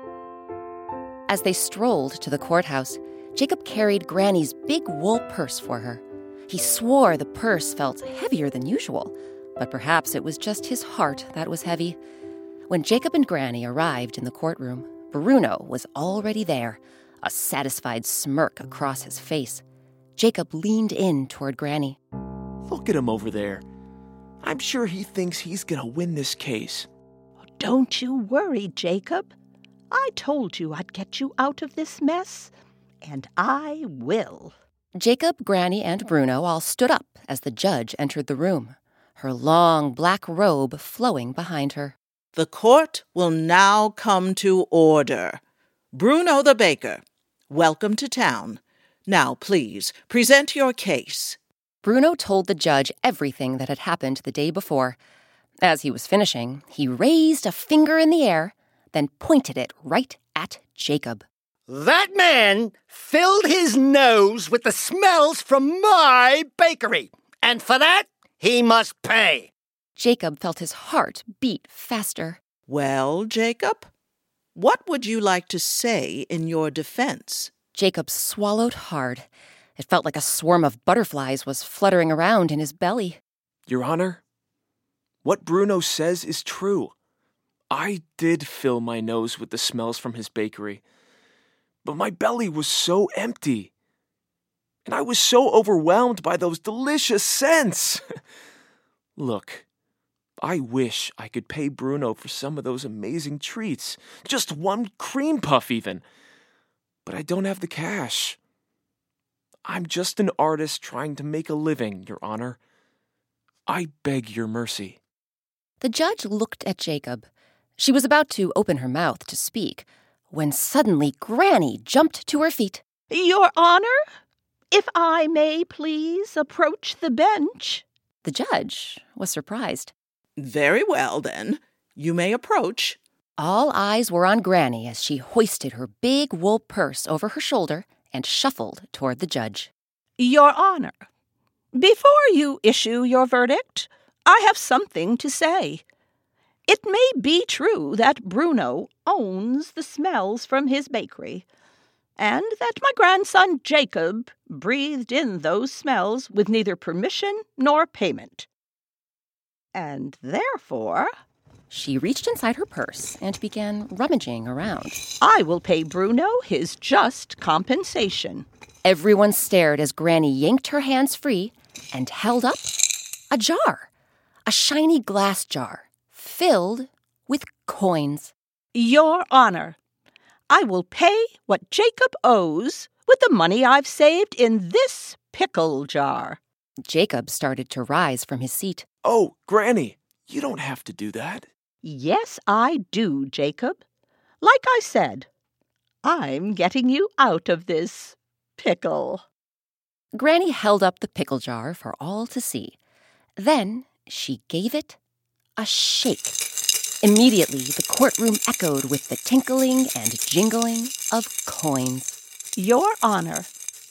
As they strolled to the courthouse, Jacob carried Granny's big wool purse for her. He swore the purse felt heavier than usual, but perhaps it was just his heart that was heavy. When Jacob and Granny arrived in the courtroom, Bruno was already there, a satisfied smirk across his face. Jacob leaned in toward Granny. Look at him over there. I'm sure he thinks he's gonna win this case. Don't you worry, Jacob. I told you I'd get you out of this mess, and I will. Jacob, Granny, and Bruno all stood up as the judge entered the room, her long black robe flowing behind her. The court will now come to order. Bruno the baker, welcome to town. Now, please, present your case. Bruno told the judge everything that had happened the day before. As he was finishing, he raised a finger in the air, then pointed it right at Jacob. That man filled his nose with the smells from my bakery, and for that, he must pay. Jacob felt his heart beat faster. Well, Jacob, what would you like to say in your defense? Jacob swallowed hard. It felt like a swarm of butterflies was fluttering around in his belly. Your Honor, what Bruno says is true. I did fill my nose with the smells from his bakery, but my belly was so empty. And I was so overwhelmed by those delicious scents. Look, I wish I could pay Bruno for some of those amazing treats. Just one cream puff even. But I don't have the cash. I'm just an artist trying to make a living, Your Honor. I beg your mercy. The judge looked at Jacob. She was about to open her mouth to speak when suddenly Granny jumped to her feet. Your Honor, if I may please approach the bench. The judge was surprised. Very well, then. You may approach. All eyes were on Granny as she hoisted her big wool purse over her shoulder and shuffled toward the judge. Your Honor, before you issue your verdict, I have something to say. It may be true that Bruno owns the smells from his bakery, and that my grandson Jacob breathed in those smells with neither permission nor payment. And therefore... She reached inside her purse and began rummaging around. I will pay Bruno his just compensation. Everyone stared as Granny yanked her hands free and held up a jar, a shiny glass jar filled with coins. Your Honor, I will pay what Jacob owes with the money I've saved in this pickle jar. Jacob started to rise from his seat. Oh, Granny, you don't have to do that. Yes, I do, Jacob. Like I said, I'm getting you out of this pickle. Granny held up the pickle jar for all to see. Then she gave it a shake. Immediately, the courtroom echoed with the tinkling and jingling of coins. Your Honor,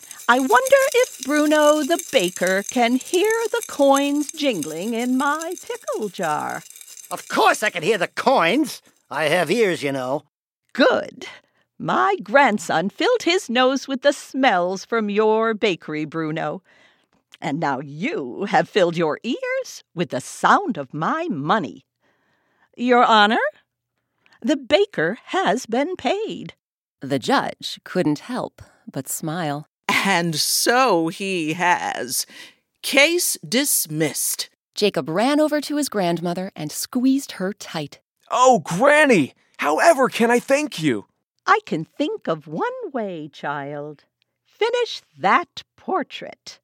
I wonder if Bruno the baker can hear the coins jingling in my pickle jar. Of course I can hear the coins. I have ears, you know. Good. My grandson filled his nose with the smells from your bakery, Bruno. And now you have filled your ears with the sound of my money. Your Honor, the baker has been paid. The judge couldn't help but smile. And so he has. Case dismissed. Jacob ran over to his grandmother and squeezed her tight. Oh, Granny! However can I thank you? I can think of one way, child. Finish that portrait.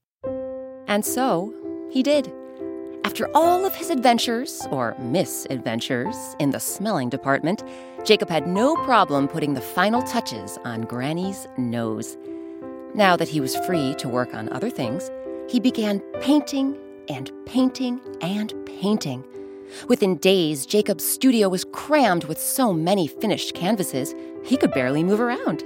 And so he did. After all of his adventures, or misadventures, in the smelling department, Jacob had no problem putting the final touches on Granny's nose. Now that he was free to work on other things, he began painting and painting and painting. Within days, Jacob's studio was crammed with so many finished canvases, he could barely move around.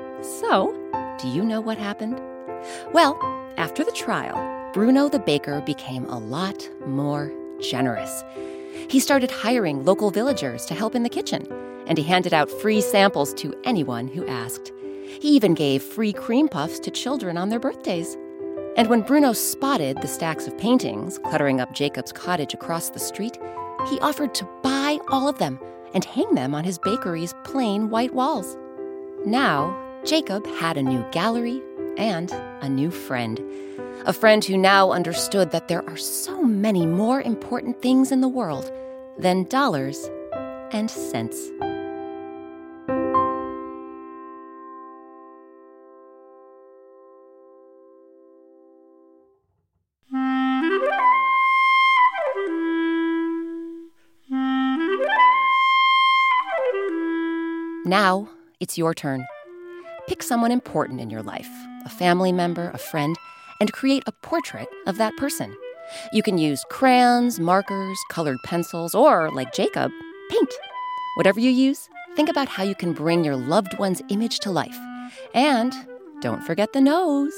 So, do you know what happened? Well, after the trial, Bruno the baker became a lot more generous. He started hiring local villagers to help in the kitchen, and he handed out free samples to anyone who asked. He even gave free cream puffs to children on their birthdays. And when Bruno spotted the stacks of paintings cluttering up Jacob's cottage across the street, he offered to buy all of them and hang them on his bakery's plain white walls. Now, Jacob had a new gallery and a new friend. A friend who now understood that there are so many more important things in the world than dollars and cents. Now, it's your turn. Pick someone important in your life, a family member, a friend, and create a portrait of that person. You can use crayons, markers, colored pencils, or, like Jacob, paint. Whatever you use, think about how you can bring your loved one's image to life. And don't forget the nose.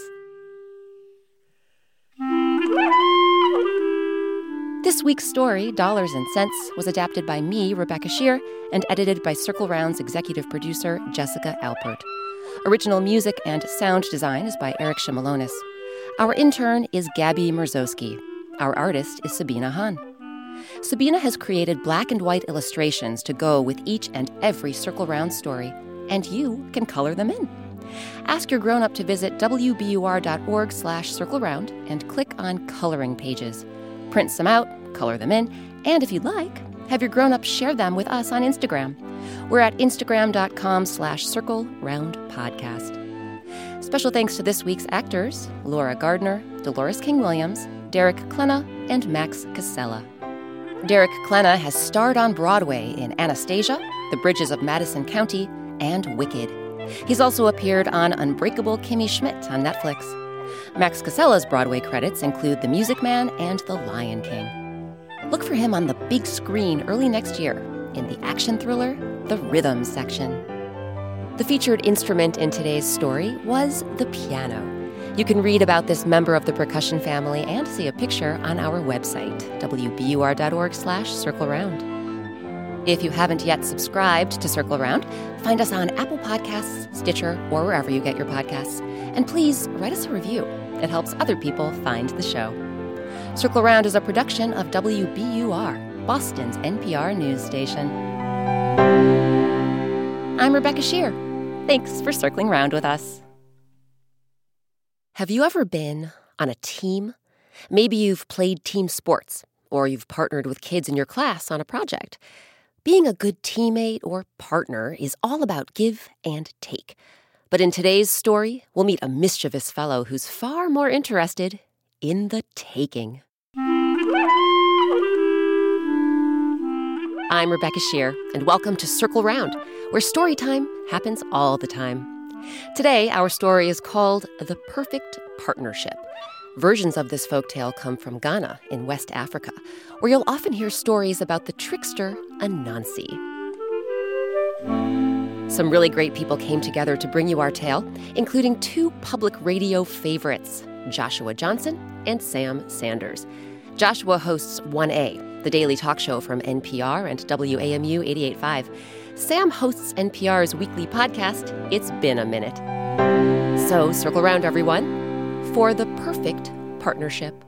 This week's story, Dollars and Cents, was adapted by me, Rebecca Shear, and edited by Circle Round's executive producer, Jessica Alpert. Original music and sound design is by Eric Shimalonis. Our intern is Gabby Merzowski. Our artist is Sabina Hahn. Sabina has created black and white illustrations to go with each and every Circle Round story, and you can color them in. Ask your grown-up to visit wbur.org/circleround and click on Coloring Pages. Print some out, color them in, and if you'd like, have your grown-up share them with us on Instagram. We're at instagram.com/circleroundpodcast. Special thanks to this week's actors, Laura Gardner, Dolores King-Williams, Derek Klena, and Max Casella. Derek Klena has starred on Broadway in Anastasia, The Bridges of Madison County, and Wicked. He's also appeared on Unbreakable Kimmy Schmidt on Netflix. Max Casella's Broadway credits include The Music Man and The Lion King. Look for him on the big screen early next year in the action thriller, The Rhythm Section. The featured instrument in today's story was the piano. You can read about this member of the percussion family and see a picture on our website, wbur.org/circleround. If you haven't yet subscribed to Circle Round, find us on Apple Podcasts, Stitcher, or wherever you get your podcasts. And please write us a review. It helps other people find the show. Circle Round is a production of WBUR, Boston's NPR news station. I'm Rebecca Shear. Thanks for circling round with us. Have you ever been on a team? Maybe you've played team sports, or you've partnered with kids in your class on a project. Being a good teammate or partner is all about give and take. But in today's story, we'll meet a mischievous fellow who's far more interested in the taking. I'm Rebecca Shear, and welcome to Circle Round, where story time happens all the time. Today, our story is called The Perfect Partnership. Versions of this folktale come from Ghana in West Africa, where you'll often hear stories about the trickster Anansi. Some really great people came together to bring you our tale, including two public radio favorites, Joshua Johnson and Sam Sanders. Joshua hosts 1A, the daily talk show from NPR and WAMU 88.5. Sam hosts NPR's weekly podcast, It's Been a Minute. So circle around, everyone, for the perfect partnership.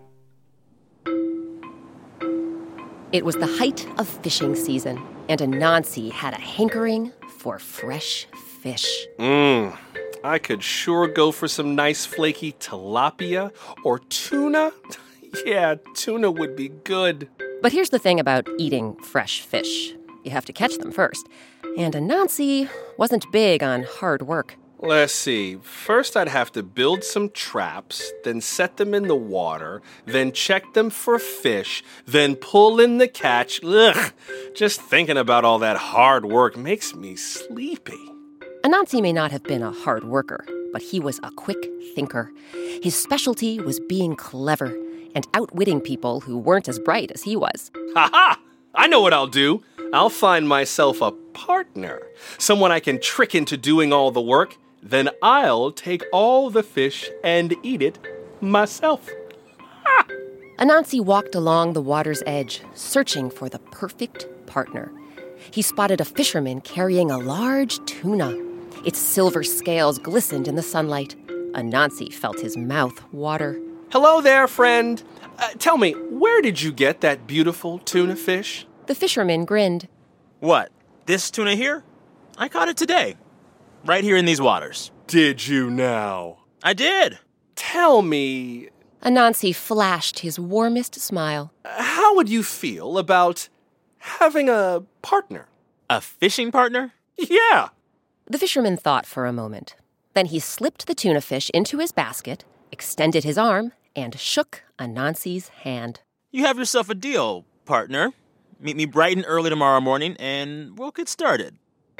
It was the height of fishing season, and Anansi had a hankering for fresh fish. I could sure go for some nice flaky tilapia or tuna. Yeah, tuna would be good. But here's the thing about eating fresh fish. You have to catch them first. And Anansi wasn't big on hard work. Let's see. First, I'd have to build some traps, then set them in the water, then check them for fish, then pull in the catch. Ugh! Just thinking about all that hard work makes me sleepy. Anansi may not have been a hard worker, but he was a quick thinker. His specialty was being clever and outwitting people who weren't as bright as he was. Ha-ha! I know what I'll do. I'll find myself a partner, someone I can trick into doing all the work. Then I'll take all the fish and eat it myself. Ha! Anansi walked along the water's edge, searching for the perfect partner. He spotted a fisherman carrying a large tuna. Its silver scales glistened in the sunlight. Anansi felt his mouth water. Hello there, friend. Tell me, where did you get that beautiful tuna fish? The fisherman grinned. What, this tuna here? I caught it today. Right here in these waters. Did you now? I did. Tell me... Anansi flashed his warmest smile. How would you feel about having a partner? A fishing partner? Yeah. The fisherman thought for a moment. Then he slipped the tuna fish into his basket, extended his arm, and shook Anansi's hand. You have yourself a deal, partner. Meet me bright and early tomorrow morning, and we'll get started.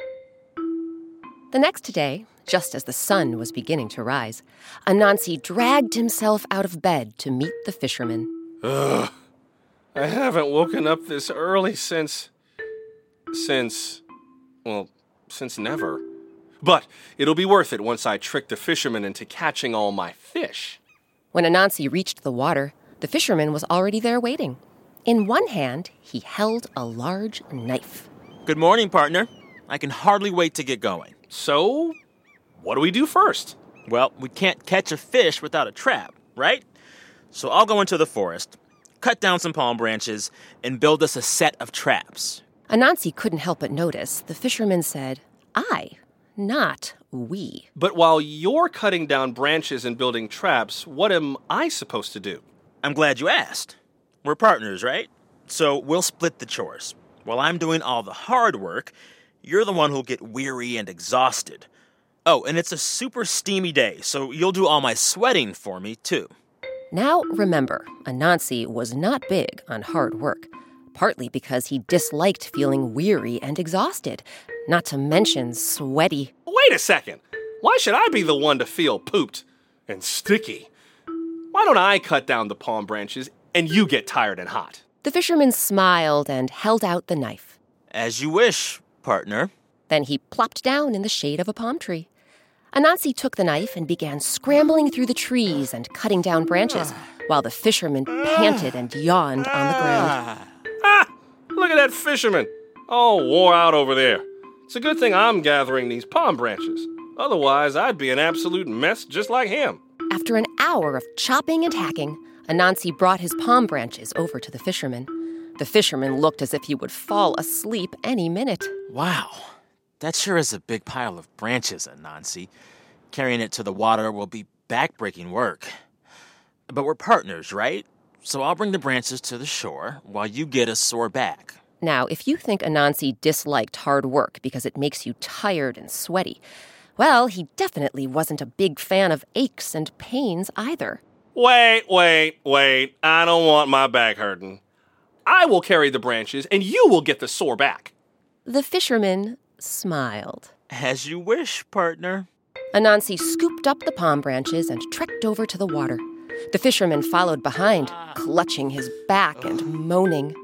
The next day, just as the sun was beginning to rise, Anansi dragged himself out of bed to meet the fisherman. Ugh. I haven't woken up this early since never. But it'll be worth it once I trick the fisherman into catching all my fish. When Anansi reached the water, the fisherman was already there waiting. In one hand, he held a large knife. Good morning, partner. I can hardly wait to get going. So, what do we do first? Well, we can't catch a fish without a trap, right? So I'll go into the forest, cut down some palm branches and build us a set of traps. Anansi couldn't help but notice the fisherman said, I, not we. But while you're cutting down branches and building traps, what am I supposed to do? I'm glad you asked. We're partners, right? So we'll split the chores. While I'm doing all the hard work, you're the one who'll get weary and exhausted. Oh, and it's a super steamy day, so you'll do all my sweating for me, too. Now, remember, Anansi was not big on hard work, partly because he disliked feeling weary and exhausted, not to mention sweaty. Wait a second. Why should I be the one to feel pooped and sticky? Why don't I cut down the palm branches and you get tired and hot? The fisherman smiled and held out the knife. As you wish, partner. Then he plopped down in the shade of a palm tree. Anansi took the knife and began scrambling through the trees and cutting down branches, while the fisherman panted and yawned on the ground. Look at that fisherman, all wore out over there. It's a good thing I'm gathering these palm branches. Otherwise, I'd be an absolute mess just like him. After an hour of chopping and hacking, Anansi brought his palm branches over to the fisherman. The fisherman looked as if he would fall asleep any minute. Wow. That sure is a big pile of branches, Anansi. Carrying it to the water will be back-breaking work. But we're partners, right? So I'll bring the branches to the shore while you get a sore back. Now, if you think Anansi disliked hard work because it makes you tired and sweaty, well, he definitely wasn't a big fan of aches and pains either. Wait. I don't want my back hurting. I will carry the branches and you will get the sore back. The fisherman smiled. As you wish, partner. Anansi scooped up the palm branches and trekked over to the water. The fisherman followed behind, clutching his back and moaning.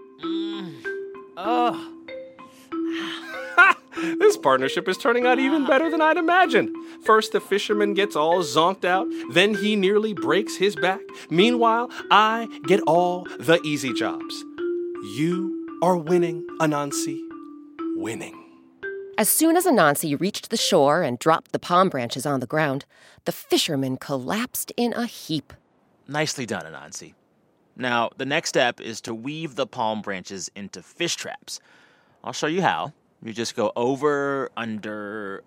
This partnership is turning out even better than I'd imagined. First, the fisherman gets all zonked out. Then he nearly breaks his back. Meanwhile, I get all the easy jobs. You are winning, Anansi. Winning. As soon as Anansi reached the shore and dropped the palm branches on the ground, the fisherman collapsed in a heap. Nicely done, Anansi. Now, the next step is to weave the palm branches into fish traps. I'll show you how. You just go over, under.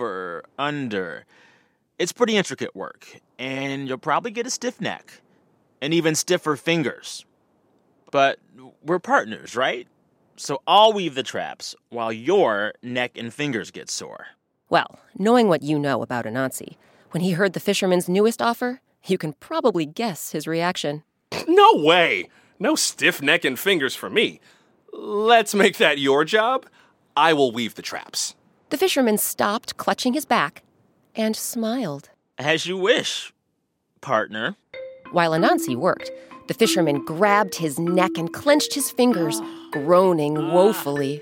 It's pretty intricate work, and you'll probably get a stiff neck, and even stiffer fingers. But we're partners, right? So I'll weave the traps while your neck and fingers get sore. Well, knowing what you know about Anansi, when he heard the fisherman's newest offer, you can probably guess his reaction. No way! No stiff neck and fingers for me. Let's make that your job. I will weave the traps. The fisherman stopped clutching his back and smiled. As you wish, partner. While Anansi worked, the fisherman grabbed his neck and clenched his fingers, groaning woefully.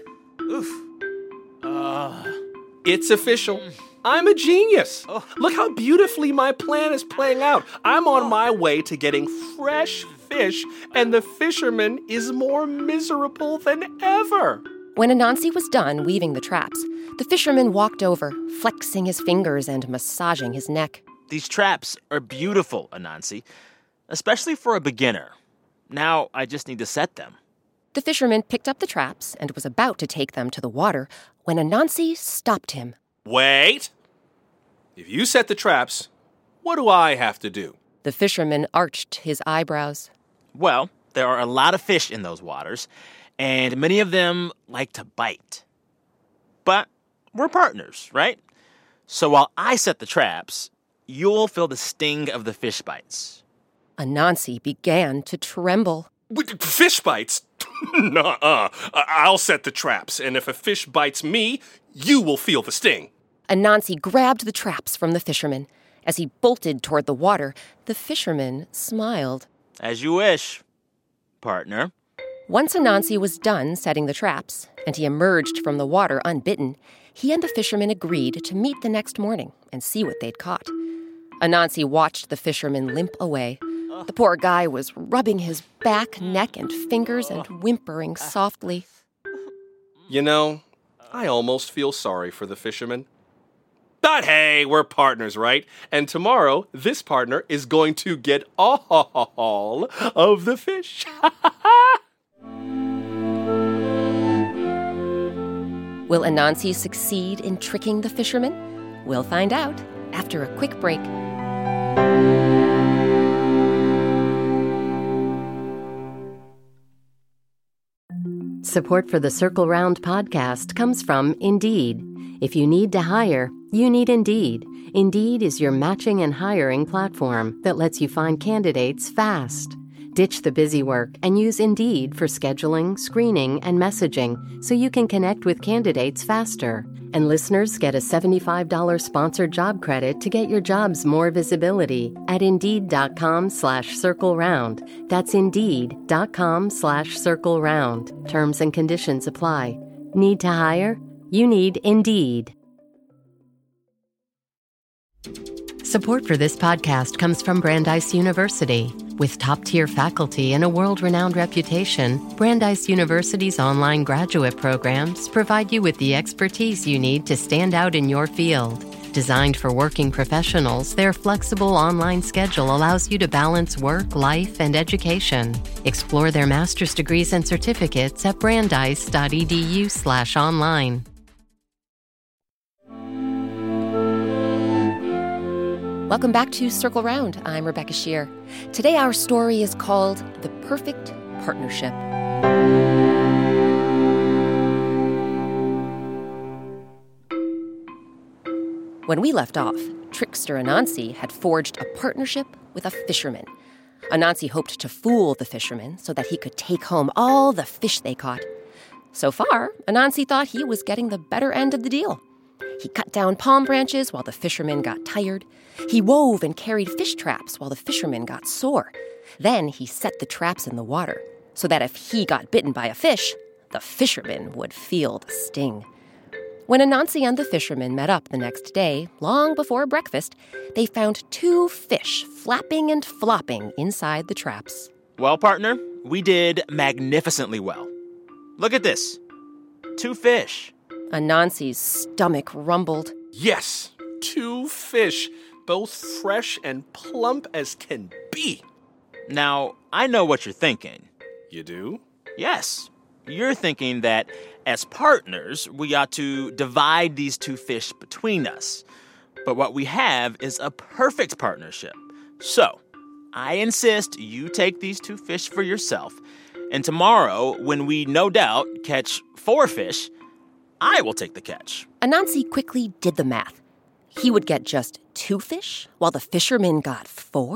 It's official. I'm a genius. Look how beautifully my plan is playing out. I'm on my way to getting fresh fish, and the fisherman is more miserable than ever. When Anansi was done weaving the traps, the fisherman walked over, flexing his fingers and massaging his neck. These traps are beautiful, Anansi, especially for a beginner. Now I just need to set them. The fisherman picked up the traps and was about to take them to the water when Anansi stopped him. Wait! If you set the traps, what do I have to do? The fisherman arched his eyebrows. Well, there are a lot of fish in those waters, and many of them like to bite. But we're partners, right? So while I set the traps, you'll feel the sting of the fish bites. Anansi began to tremble. Fish bites? Nuh-uh. I'll set the traps, and if a fish bites me, you will feel the sting. Anansi grabbed the traps from the fisherman. As he bolted toward the water, the fisherman smiled. As you wish, partner. Once Anansi was done setting the traps, and he emerged from the water unbitten, he and the fisherman agreed to meet the next morning and see what they'd caught. Anansi watched the fisherman limp away. The poor guy was rubbing his back, neck, and fingers and whimpering softly. You know, I almost feel sorry for the fisherman. But hey, we're partners, right? And tomorrow, this partner is going to get all of the fish. Will Anansi succeed in tricking the fisherman? We'll find out after a quick break. Support for the Circle Round podcast comes from Indeed. If you need to hire, you need Indeed. Indeed is your matching and hiring platform that lets you find candidates fast. Ditch the busy work and use Indeed for scheduling, screening, and messaging so you can connect with candidates faster. And listeners get a $75 sponsored job credit to get your jobs more visibility at Indeed.com/circleround. That's Indeed.com/circleround. Terms and conditions apply. Need to hire? You need Indeed. Support for this podcast comes from Brandeis University. With top-tier faculty and a world-renowned reputation, Brandeis University's online graduate programs provide you with the expertise you need to stand out in your field. Designed for working professionals, their flexible online schedule allows you to balance work, life, and education. Explore their master's degrees and certificates at brandeis.edu/online. Welcome back to Circle Round. I'm Rebecca Shear. Today our story is called The Perfect Partnership. When we left off, trickster Anansi had forged a partnership with a fisherman. Anansi hoped to fool the fisherman so that he could take home all the fish they caught. So far, Anansi thought he was getting the better end of the deal. He cut down palm branches while the fisherman got tired. He wove and carried fish traps while the fisherman got sore. Then he set the traps in the water so that if he got bitten by a fish, the fisherman would feel the sting. When Anansi and the fisherman met up the next day, long before breakfast, they found 2 fish flapping and flopping inside the traps. Well, partner, we did magnificently well. Look at this. 2 fish. Anansi's stomach rumbled. Yes, 2 fish, both fresh and plump as can be. Now, I know what you're thinking. You do? Yes. You're thinking that as partners, we ought to divide these 2 fish between us. But what we have is a perfect partnership. So, I insist you take these 2 fish for yourself. And tomorrow, when we no doubt catch 4 fish, I will take the catch. Anansi quickly did the math. He would get just 2 fish, while the fisherman got 4?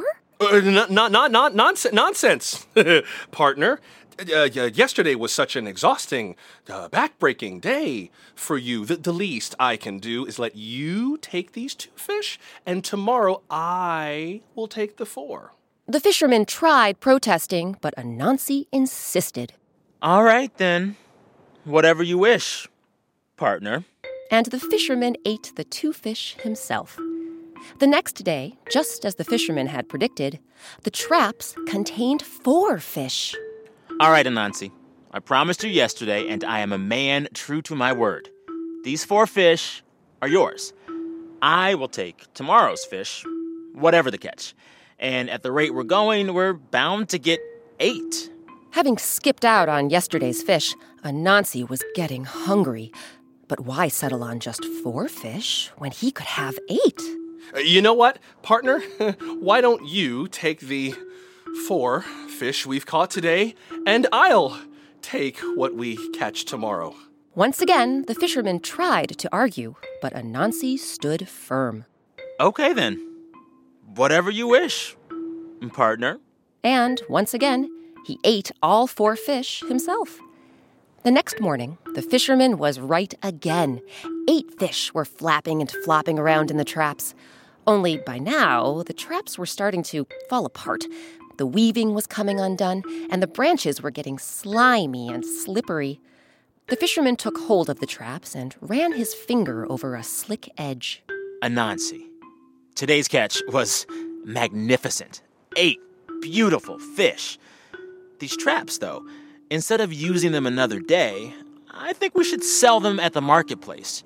Nonsense, partner. Yesterday was such an exhausting, back-breaking day for you. The least I can do is let you take these 2 fish, and tomorrow I will take the 4. The fisherman tried protesting, but Anansi insisted. All right, then. Whatever you wish, partner. And the fisherman ate the 2 fish himself. The next day, just as the fisherman had predicted, the traps contained 4 fish. All right, Anansi. I promised you yesterday, and I am a man true to my word. These 4 fish are yours. I will take tomorrow's fish, whatever the catch. And at the rate we're going, we're bound to get 8. Having skipped out on yesterday's fish, Anansi was getting hungry. But why settle on just 4 fish when he could have 8? You know what, partner? Why don't you take the 4 fish we've caught today, and I'll take what we catch tomorrow. Once again, the fisherman tried to argue, but Anansi stood firm. Okay, then. Whatever you wish, partner. And once again, he ate all 4 fish himself. The next morning, the fisherman was right again. 8 fish were flapping and flopping around in the traps. Only by now, the traps were starting to fall apart. The weaving was coming undone, and the branches were getting slimy and slippery. The fisherman took hold of the traps and ran his finger over a slick edge. Anansi, today's catch was magnificent. 8 beautiful fish. These traps, though, instead of using them another day, I think we should sell them at the marketplace.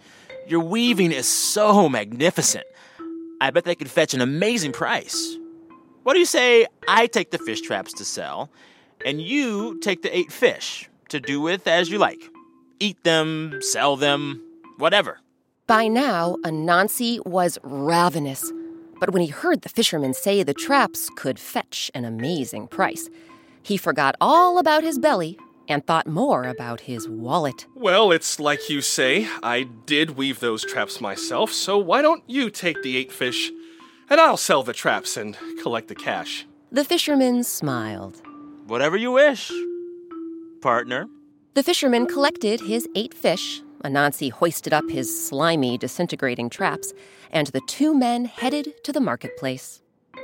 Your weaving is so magnificent. I bet they could fetch an amazing price. What do you say I take the fish traps to sell, and you take the 8 fish to do with as you like? Eat them, sell them, whatever. By now, Anansi was ravenous. But when he heard the fisherman say the traps could fetch an amazing price, he forgot all about his belly and thought more about his wallet. Well, it's like you say, I did weave those traps myself, so why don't you take the 8 fish, and I'll sell the traps and collect the cash. The fisherman smiled. Whatever you wish, partner. The fisherman collected his 8 fish. Anansi hoisted up his slimy, disintegrating traps, and the 2 men headed to the marketplace.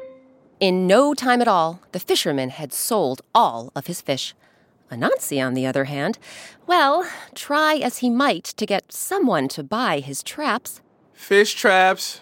In no time at all, the fisherman had sold all of his fish. Anansi, on the other hand, well, try as he might to get someone to buy his traps. Fish traps.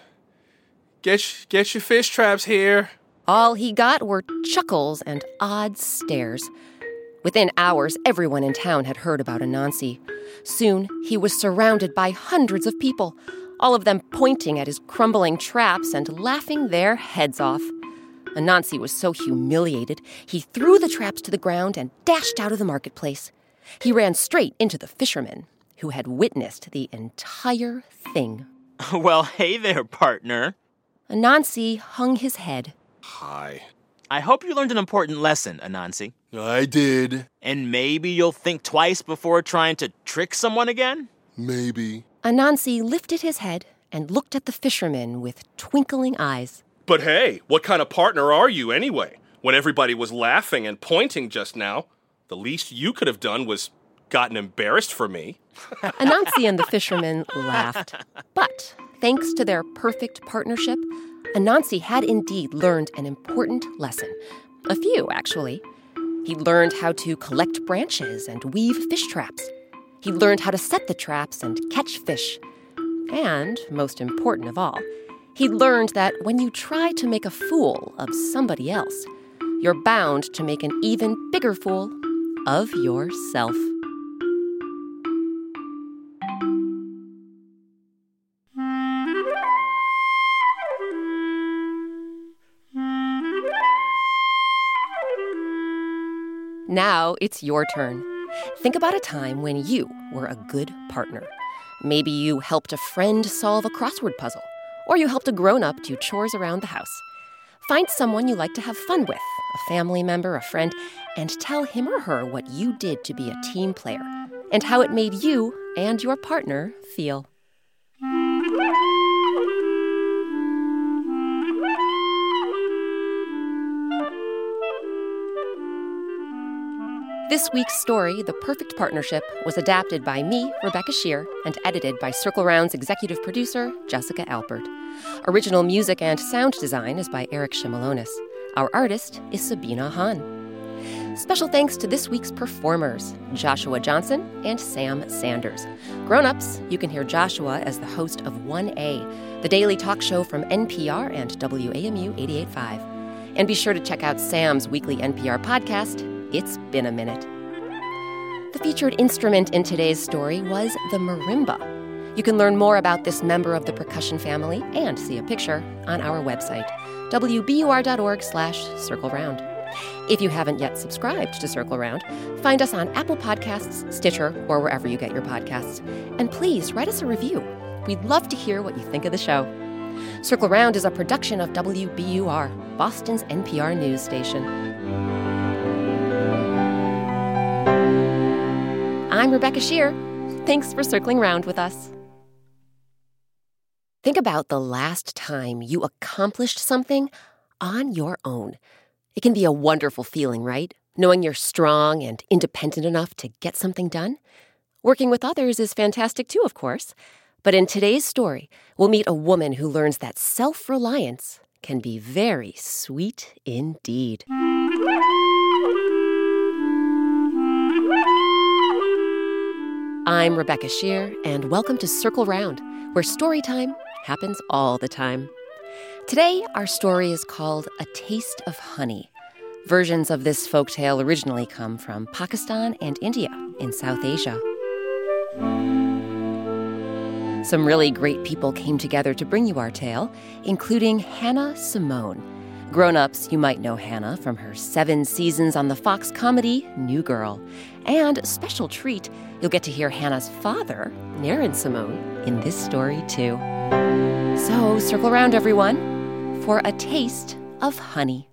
Get your fish traps here. All he got were chuckles and odd stares. Within hours, everyone in town had heard about Anansi. Soon, he was surrounded by hundreds of people, all of them pointing at his crumbling traps and laughing their heads off. Anansi was so humiliated, he threw the traps to the ground and dashed out of the marketplace. He ran straight into the fisherman, who had witnessed the entire thing. Well, hey there, partner. Anansi hung his head. Hi. I hope you learned an important lesson, Anansi. I did. And maybe you'll think twice before trying to trick someone again? Maybe. Anansi lifted his head and looked at the fisherman with twinkling eyes. But hey, what kind of partner are you anyway? When everybody was laughing and pointing just now, the least you could have done was gotten embarrassed for me. Anansi and the fisherman laughed. But thanks to their perfect partnership, Anansi had indeed learned an important lesson. A few, actually. He learned how to collect branches and weave fish traps. He learned how to set the traps and catch fish. And, most important of all, he learned that when you try to make a fool of somebody else, you're bound to make an even bigger fool of yourself. Now it's your turn. Think about a time when you were a good partner. Maybe you helped a friend solve a crossword puzzle, or you helped a grown-up do chores around the house. Find someone you like to have fun with, a family member, a friend, and tell him or her what you did to be a team player and how it made you and your partner feel. This week's story, The Perfect Partnership, was adapted by me, Rebecca Shear, and edited by Circle Round's executive producer, Jessica Alpert. Original music and sound design is by Eric Shimalonis. Our artist is Sabina Hahn. Special thanks to this week's performers, Joshua Johnson and Sam Sanders. Grown-ups, you can hear Joshua as the host of 1A, the daily talk show from NPR and WAMU 88.5. And be sure to check out Sam's weekly NPR podcast, It's Been a Minute. The featured instrument in today's story was the marimba. You can learn more about this member of the percussion family and see a picture on our website, wbur.org/Circle Round. If you haven't yet subscribed to Circle Round, find us on Apple Podcasts, Stitcher, or wherever you get your podcasts. And please write us a review. We'd love to hear what you think of the show. Circle Round is a production of WBUR, Boston's NPR news station. I'm Rebecca Shear. Thanks for circling round with us. Think about the last time you accomplished something on your own. It can be a wonderful feeling, right? Knowing you're strong and independent enough to get something done. Working with others is fantastic too, of course. But in today's story, we'll meet a woman who learns that self-reliance can be very sweet indeed. I'm Rebecca Shear, and welcome to Circle Round, where story time happens all the time. Today, our story is called A Taste of Honey. Versions of this folktale originally come from Pakistan and India in South Asia. Some really great people came together to bring you our tale, including Hannah Simone. Grown-ups, you might know Hannah from her 7 seasons on the Fox comedy New Girl. And a special treat, you'll get to hear Hannah's father, Naren Simone, in this story too. So circle around, everyone, for a taste of honey.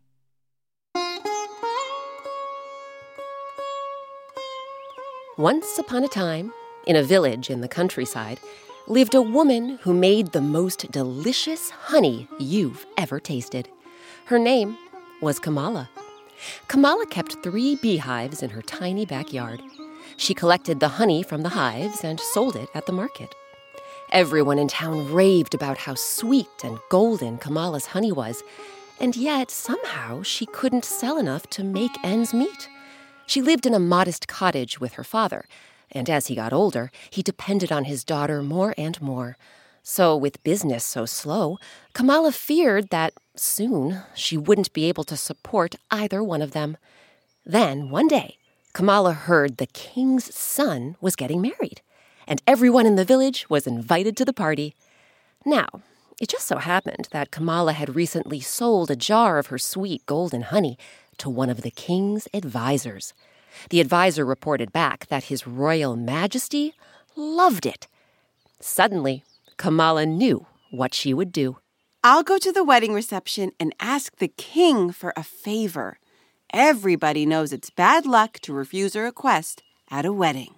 Once upon a time, in a village in the countryside, lived a woman who made the most delicious honey you've ever tasted. Her name was Kamala. Kamala kept 3 beehives in her tiny backyard. She collected the honey from the hives and sold it at the market. Everyone in town raved about how sweet and golden Kamala's honey was, and yet somehow she couldn't sell enough to make ends meet. She lived in a modest cottage with her father, and as he got older, he depended on his daughter more and more. So with business so slow, Kamala feared that soon she wouldn't be able to support either one of them. Then, one day, Kamala heard the king's son was getting married, and everyone in the village was invited to the party. Now, it just so happened that Kamala had recently sold a jar of her sweet golden honey to one of the king's advisors. The advisor reported back that His Royal Majesty loved it. Suddenly, Kamala knew what she would do. I'll go to the wedding reception and ask the king for a favor. Everybody knows it's bad luck to refuse a request at a wedding.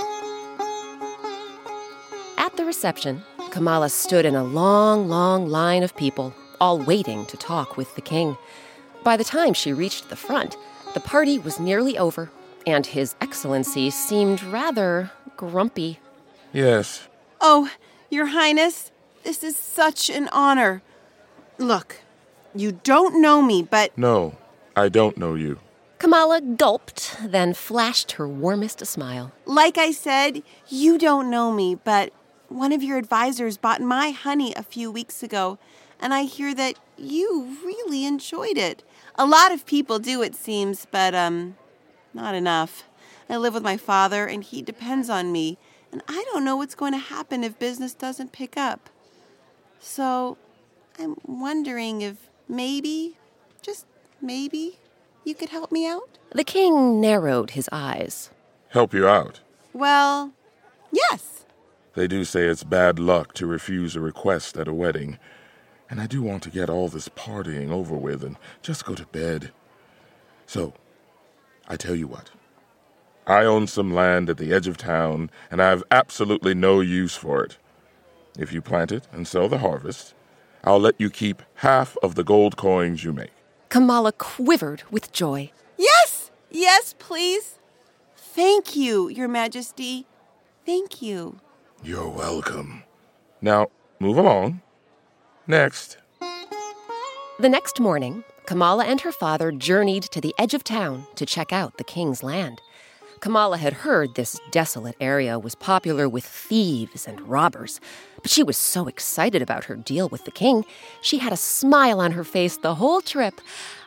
At the reception, Kamala stood in a long, long line of people, all waiting to talk with the king. By the time she reached the front, the party was nearly over, and His Excellency seemed rather grumpy. Yes. Oh, Your Highness, this is such an honor. Look, you don't know me, but... No, I don't know you. Kamala gulped, then flashed her warmest smile. Like I said, you don't know me, but one of your advisors bought my honey a few weeks ago, and I hear that you really enjoyed it. A lot of people do, it seems, but, not enough. I live with my father, and he depends on me, and I don't know what's going to happen if business doesn't pick up. So, I'm wondering if maybe, just maybe, you could help me out? The king narrowed his eyes. Help you out? Well, yes. They do say it's bad luck to refuse a request at a wedding. And I do want to get all this partying over with and just go to bed. So, I tell you what. I own some land at the edge of town, and I have absolutely no use for it. If you plant it and sell the harvest, I'll let you keep half of the gold coins you make. Kamala quivered with joy. Yes! Yes, please. Thank you, Your Majesty. Thank you. You're welcome. Now, move along. Next. The next morning, Kamala and her father journeyed to the edge of town to check out the king's land. Kamala had heard this desolate area was popular with thieves and robbers, but she was so excited about her deal with the king, she had a smile on her face the whole trip,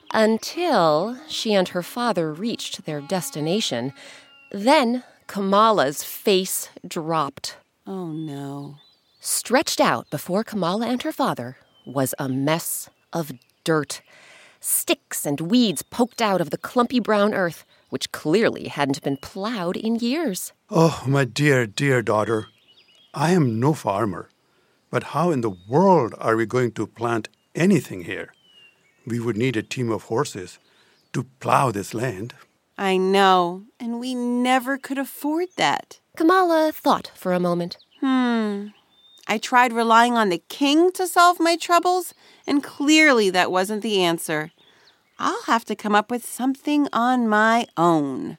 until she and her father reached their destination. Then Kamala's face dropped. Oh, no. Stretched out before Kamala and her father was a mess of dirt. Sticks and weeds poked out of the clumpy brown earth, which clearly hadn't been plowed in years. Oh, my dear, dear daughter, I am no farmer, but how in the world are we going to plant anything here? We would need a team of horses to plow this land. I know, and we never could afford that. Kamala thought for a moment. I tried relying on the king to solve my troubles, and clearly that wasn't the answer. I'll have to come up with something on my own.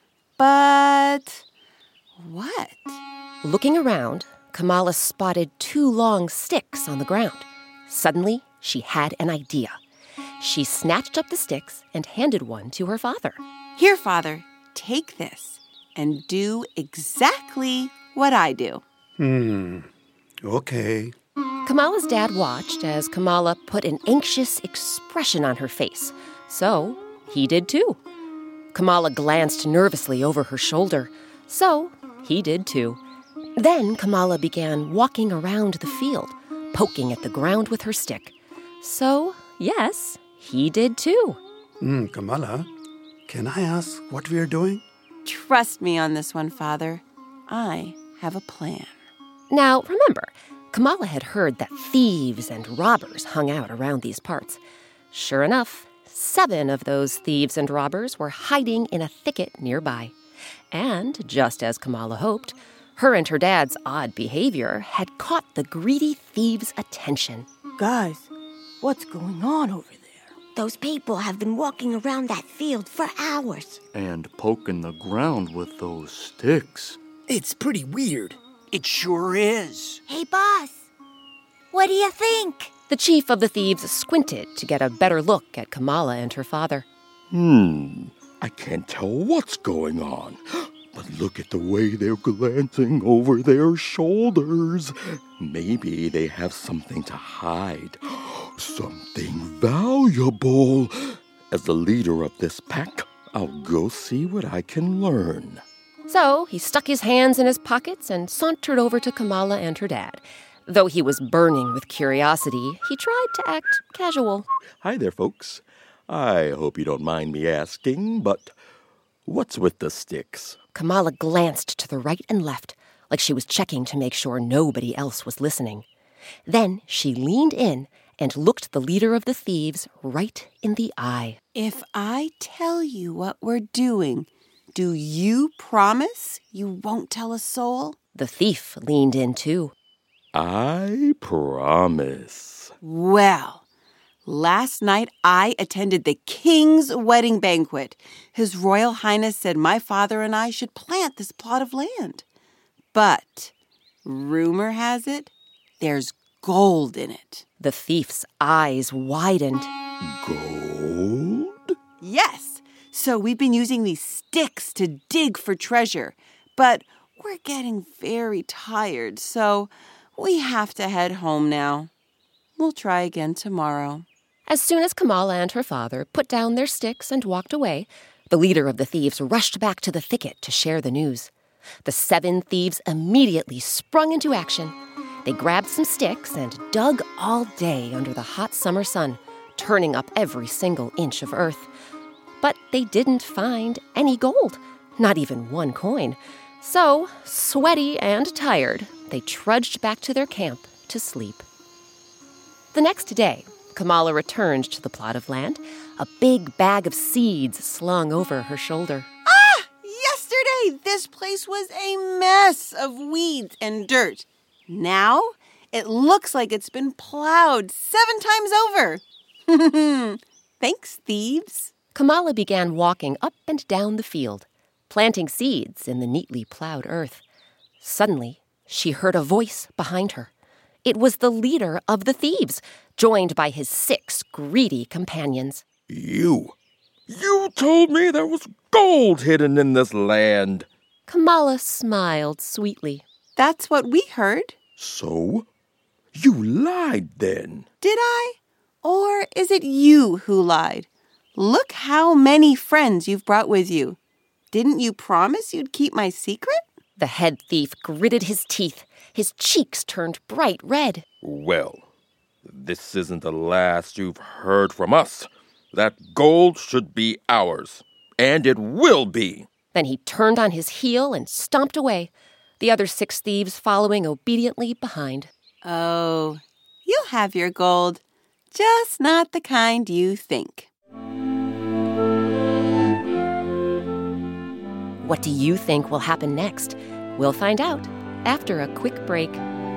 But what? Looking around, Kamala spotted 2 long sticks on the ground. Suddenly, she had an idea. She snatched up the sticks and handed one to her father. Here, Father, take this and do exactly what I do. Okay. Kamala's dad watched as Kamala put an anxious expression on her face. So he did too. Kamala glanced nervously over her shoulder. So he did too. Then Kamala began walking around the field, poking at the ground with her stick. So, yes, he did too. Kamala, can I ask what we are doing? Trust me on this one, Father. I have a plan. Now, remember, Kamala had heard that thieves and robbers hung out around these parts. Sure enough, 7 of those thieves and robbers were hiding in a thicket nearby. And, just as Kamala hoped, her and her dad's odd behavior had caught the greedy thieves' attention. Guys, what's going on over there? Those people have been walking around that field for hours. And poking the ground with those sticks. It's pretty weird. It sure is. Hey, boss. What do you think? The chief of the thieves squinted to get a better look at Kamala and her father. I can't tell what's going on. But look at the way they're glancing over their shoulders. Maybe they have something to hide. Something valuable. As the leader of this pack, I'll go see what I can learn. So he stuck his hands in his pockets and sauntered over to Kamala and her dad. Though he was burning with curiosity, he tried to act casual. Hi there, folks. I hope you don't mind me asking, but what's with the sticks? Kamala glanced to the right and left, like she was checking to make sure nobody else was listening. Then she leaned in and looked the leader of the thieves right in the eye. If I tell you what we're doing, do you promise you won't tell a soul? The thief leaned in too. I promise. Well, last night I attended the king's wedding banquet. His Royal Highness said my father and I should plant this plot of land. But rumor has it, there's gold in it. The thief's eyes widened. Gold? Yes. So we've been using these sticks to dig for treasure. But we're getting very tired, so we have to head home now. We'll try again tomorrow. As soon as Kamala and her father put down their sticks and walked away, the leader of the thieves rushed back to the thicket to share the news. The 7 thieves immediately sprung into action. They grabbed some sticks and dug all day under the hot summer sun, turning up every single inch of earth. But they didn't find any gold, not even 1 coin. So, sweaty and tired, they trudged back to their camp to sleep. The next day, Kamala returned to the plot of land, a big bag of seeds slung over her shoulder. Yesterday, this place was a mess of weeds and dirt. Now, it looks like it's been plowed 7 times over. Thanks, thieves. Kamala began walking up and down the field, planting seeds in the neatly plowed earth. Suddenly, she heard a voice behind her. It was the leader of the thieves, joined by his 6 greedy companions. You told me there was gold hidden in this land. Kamala smiled sweetly. That's what we heard. So? You lied then. Did I? Or is it you who lied? Look how many friends you've brought with you. Didn't you promise you'd keep my secret? The head thief gritted his teeth. His cheeks turned bright red. Well, this isn't the last you've heard from us. That gold should be ours. And it will be. Then he turned on his heel and stomped away, the other 6 thieves following obediently behind. Oh, you'll have your gold. Just not the kind you think. What do you think will happen next? We'll find out after a quick break.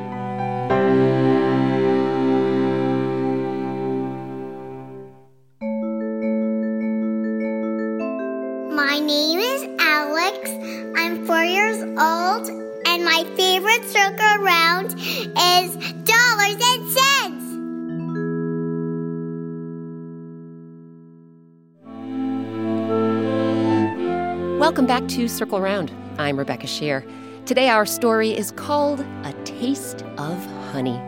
My name is Alex. I'm 4 years old, and my favorite circle around is dollars and cents. Welcome back to Circle Round. I'm Rebecca Shear. Today our story is called A Taste of Honey.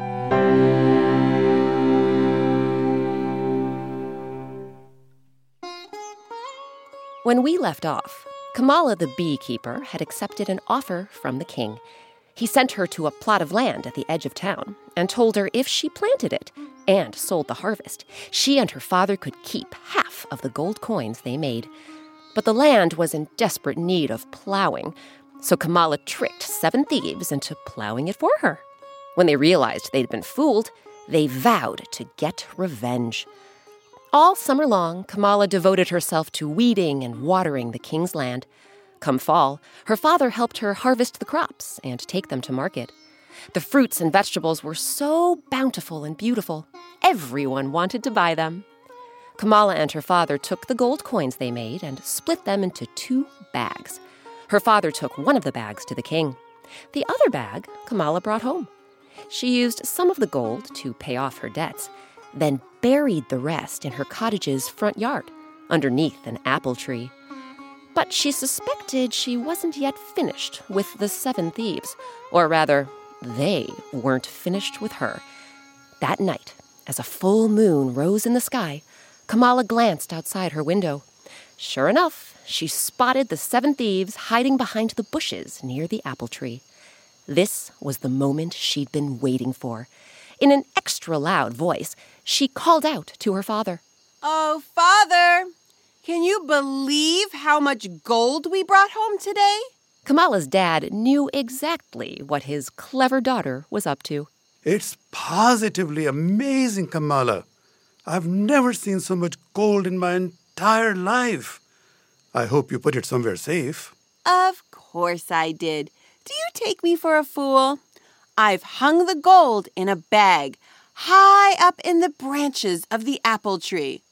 When we left off, Kamala the beekeeper had accepted an offer from the king. He sent her to a plot of land at the edge of town and told her if she planted it and sold the harvest, she and her father could keep half of the gold coins they made. But the land was in desperate need of plowing, so Kamala tricked 7 thieves into plowing it for her. When they realized they'd been fooled, they vowed to get revenge. All summer long, Kamala devoted herself to weeding and watering the king's land. Come fall, her father helped her harvest the crops and take them to market. The fruits and vegetables were so bountiful and beautiful, everyone wanted to buy them. Kamala and her father took the gold coins they made and split them into 2 bags. Her father took one of the bags to the king. The other bag Kamala brought home. She used some of the gold to pay off her debts, then buried the rest in her cottage's front yard, underneath an apple tree. But she suspected she wasn't yet finished with the 7 thieves, or rather, they weren't finished with her. That night, as a full moon rose in the sky, Kamala glanced outside her window. Sure enough, she spotted the 7 thieves hiding behind the bushes near the apple tree. This was the moment she'd been waiting for. In an extra loud voice, she called out to her father. "Oh, Father, can you believe how much gold we brought home today?" Kamala's dad knew exactly what his clever daughter was up to. It's positively amazing, Kamala. I've never seen so much gold in my entire life. I hope you put it somewhere safe. Of course I did. Do you take me for a fool? I've hung the gold in a bag high up in the branches of the apple tree.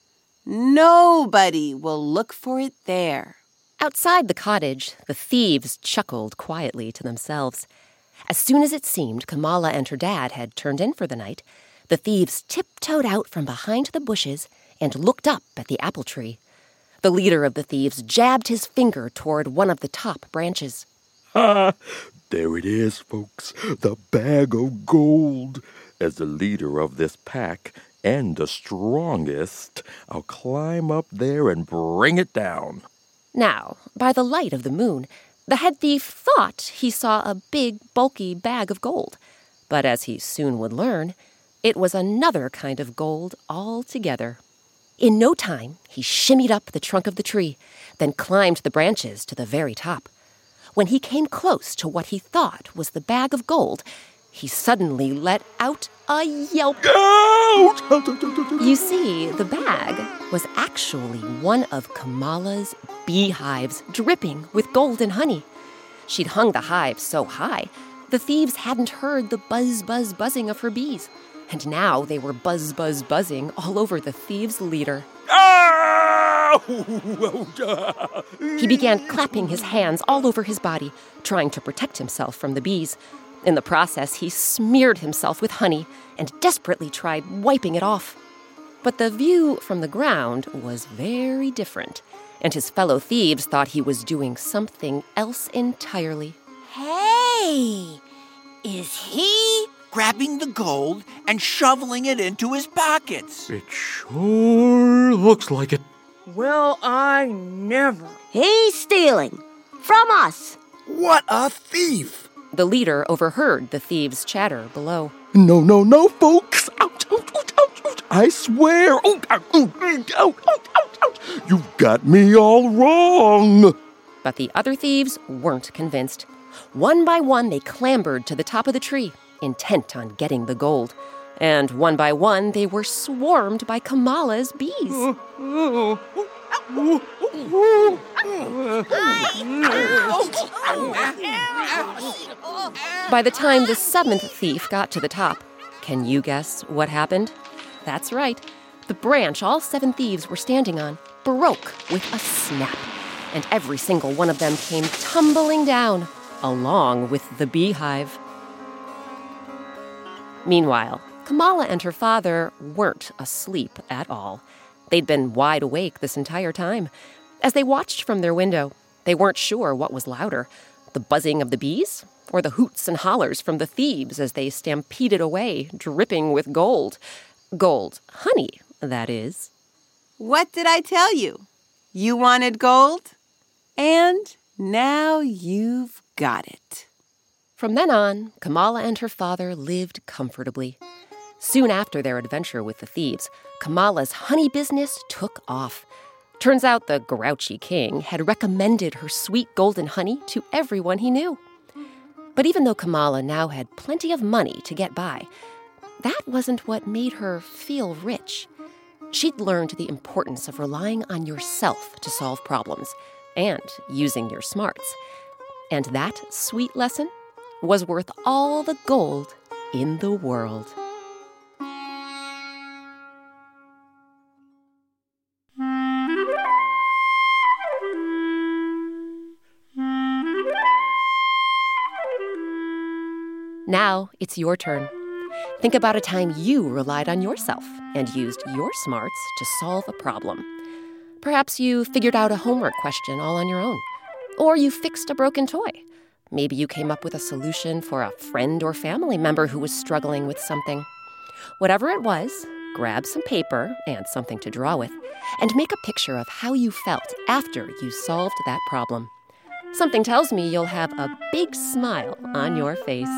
Nobody will look for it there. Outside the cottage, the thieves chuckled quietly to themselves. As soon as it seemed Kamala and her dad had turned in for the night, the thieves tiptoed out from behind the bushes and looked up at the apple tree. The leader of the thieves jabbed his finger toward one of the top branches. Ha! There it is, folks, the bag of gold. As the leader of this pack and the strongest, I'll climb up there and bring it down. Now, by the light of the moon, the head thief thought he saw a big, bulky bag of gold. But as he soon would learn, it was another kind of gold altogether. In no time, he shimmied up the trunk of the tree, then climbed the branches to the very top. When he came close to what he thought was the bag of gold, he suddenly let out a yelp. You see, the bag was actually one of Kamala's beehives dripping with gold and honey. She'd hung the hive so high, the thieves hadn't heard the buzz, buzz, buzzing of her bees. And now they were buzz, buzz, buzzing all over the thieves' leader. He began clapping his hands all over his body, trying to protect himself from the bees. In the process, he smeared himself with honey and desperately tried wiping it off. But the view from the ground was very different, and his fellow thieves thought he was doing something else entirely. Hey! Is he grabbing the gold and shoveling it into his pockets? It sure looks like it. Well, I never. He's stealing from us. What a thief! The leader overheard the thieves' chatter below. No, folks! Ouch, ouch, ouch, ouch, ouch. I swear! Ouch, ouch, ouch, ouch, ouch, ouch. You've got me all wrong! But the other thieves weren't convinced. One by one, they clambered to the top of the tree, intent on getting the gold. And one by one, they were swarmed by Kamala's bees. By the time the 7th thief got to the top, can you guess what happened? That's right. The branch all 7 thieves were standing on broke with a snap, and every single one of them came tumbling down, along with the beehive. Meanwhile, Kamala and her father weren't asleep at all. They'd been wide awake this entire time. As they watched from their window, they weren't sure what was louder, the buzzing of the bees or the hoots and hollers from the thieves as they stampeded away, dripping with gold. Gold honey, that is. What did I tell you? You wanted gold? And now you've got it. From then on, Kamala and her father lived comfortably. Soon after their adventure with the thieves, Kamala's honey business took off. Turns out the grouchy king had recommended her sweet golden honey to everyone he knew. But even though Kamala now had plenty of money to get by, that wasn't what made her feel rich. She'd learned the importance of relying on yourself to solve problems and using your smarts. And that sweet lesson was worth all the gold in the world. Now it's your turn. Think about a time you relied on yourself and used your smarts to solve a problem. Perhaps you figured out a homework question all on your own. Or you fixed a broken toy. Maybe you came up with a solution for a friend or family member who was struggling with something. Whatever it was, grab some paper and something to draw with, and make a picture of how you felt after you solved that problem. Something tells me you'll have a big smile on your face.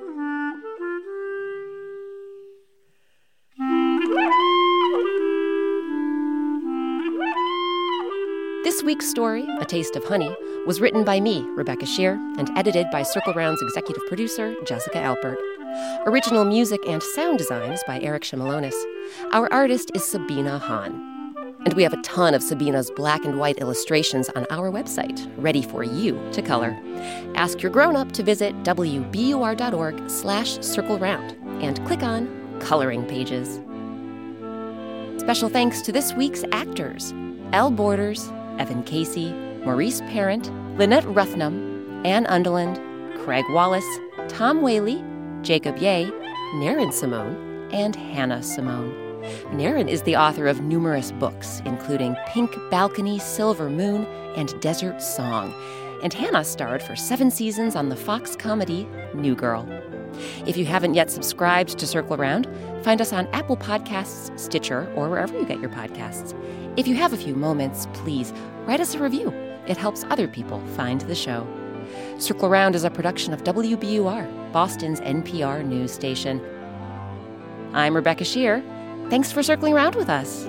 This week's story, A Taste of Honey, was written by me, Rebecca Shear, and edited by Circle Round's executive producer, Jessica Alpert. Original music and sound designs by Eric Shimalonis. Our artist is Sabina Hahn. And we have a ton of Sabina's black and white illustrations on our website, ready for you to color. Ask your grown-up to visit wbur.org/circleround and click on Coloring Pages. Special thanks to this week's actors, Elle Borders, Evan Casey, Maurice Parent, Lynette Ruthnam, Ann Underland, Craig Wallace, Tom Whaley, Jacob Ye, Naren Simone, and Hannah Simone. Naren is the author of numerous books, including Pink Balcony, Silver Moon, and Desert Song. And Hannah starred for 7 seasons on the Fox comedy New Girl. If you haven't yet subscribed to Circle Around, find us on Apple Podcasts, Stitcher, or wherever you get your podcasts. If you have a few moments, please write us a review. It helps other people find the show. Circle Around is a production of WBUR, Boston's NPR news station. I'm Rebecca Shear. Thanks for circling around with us.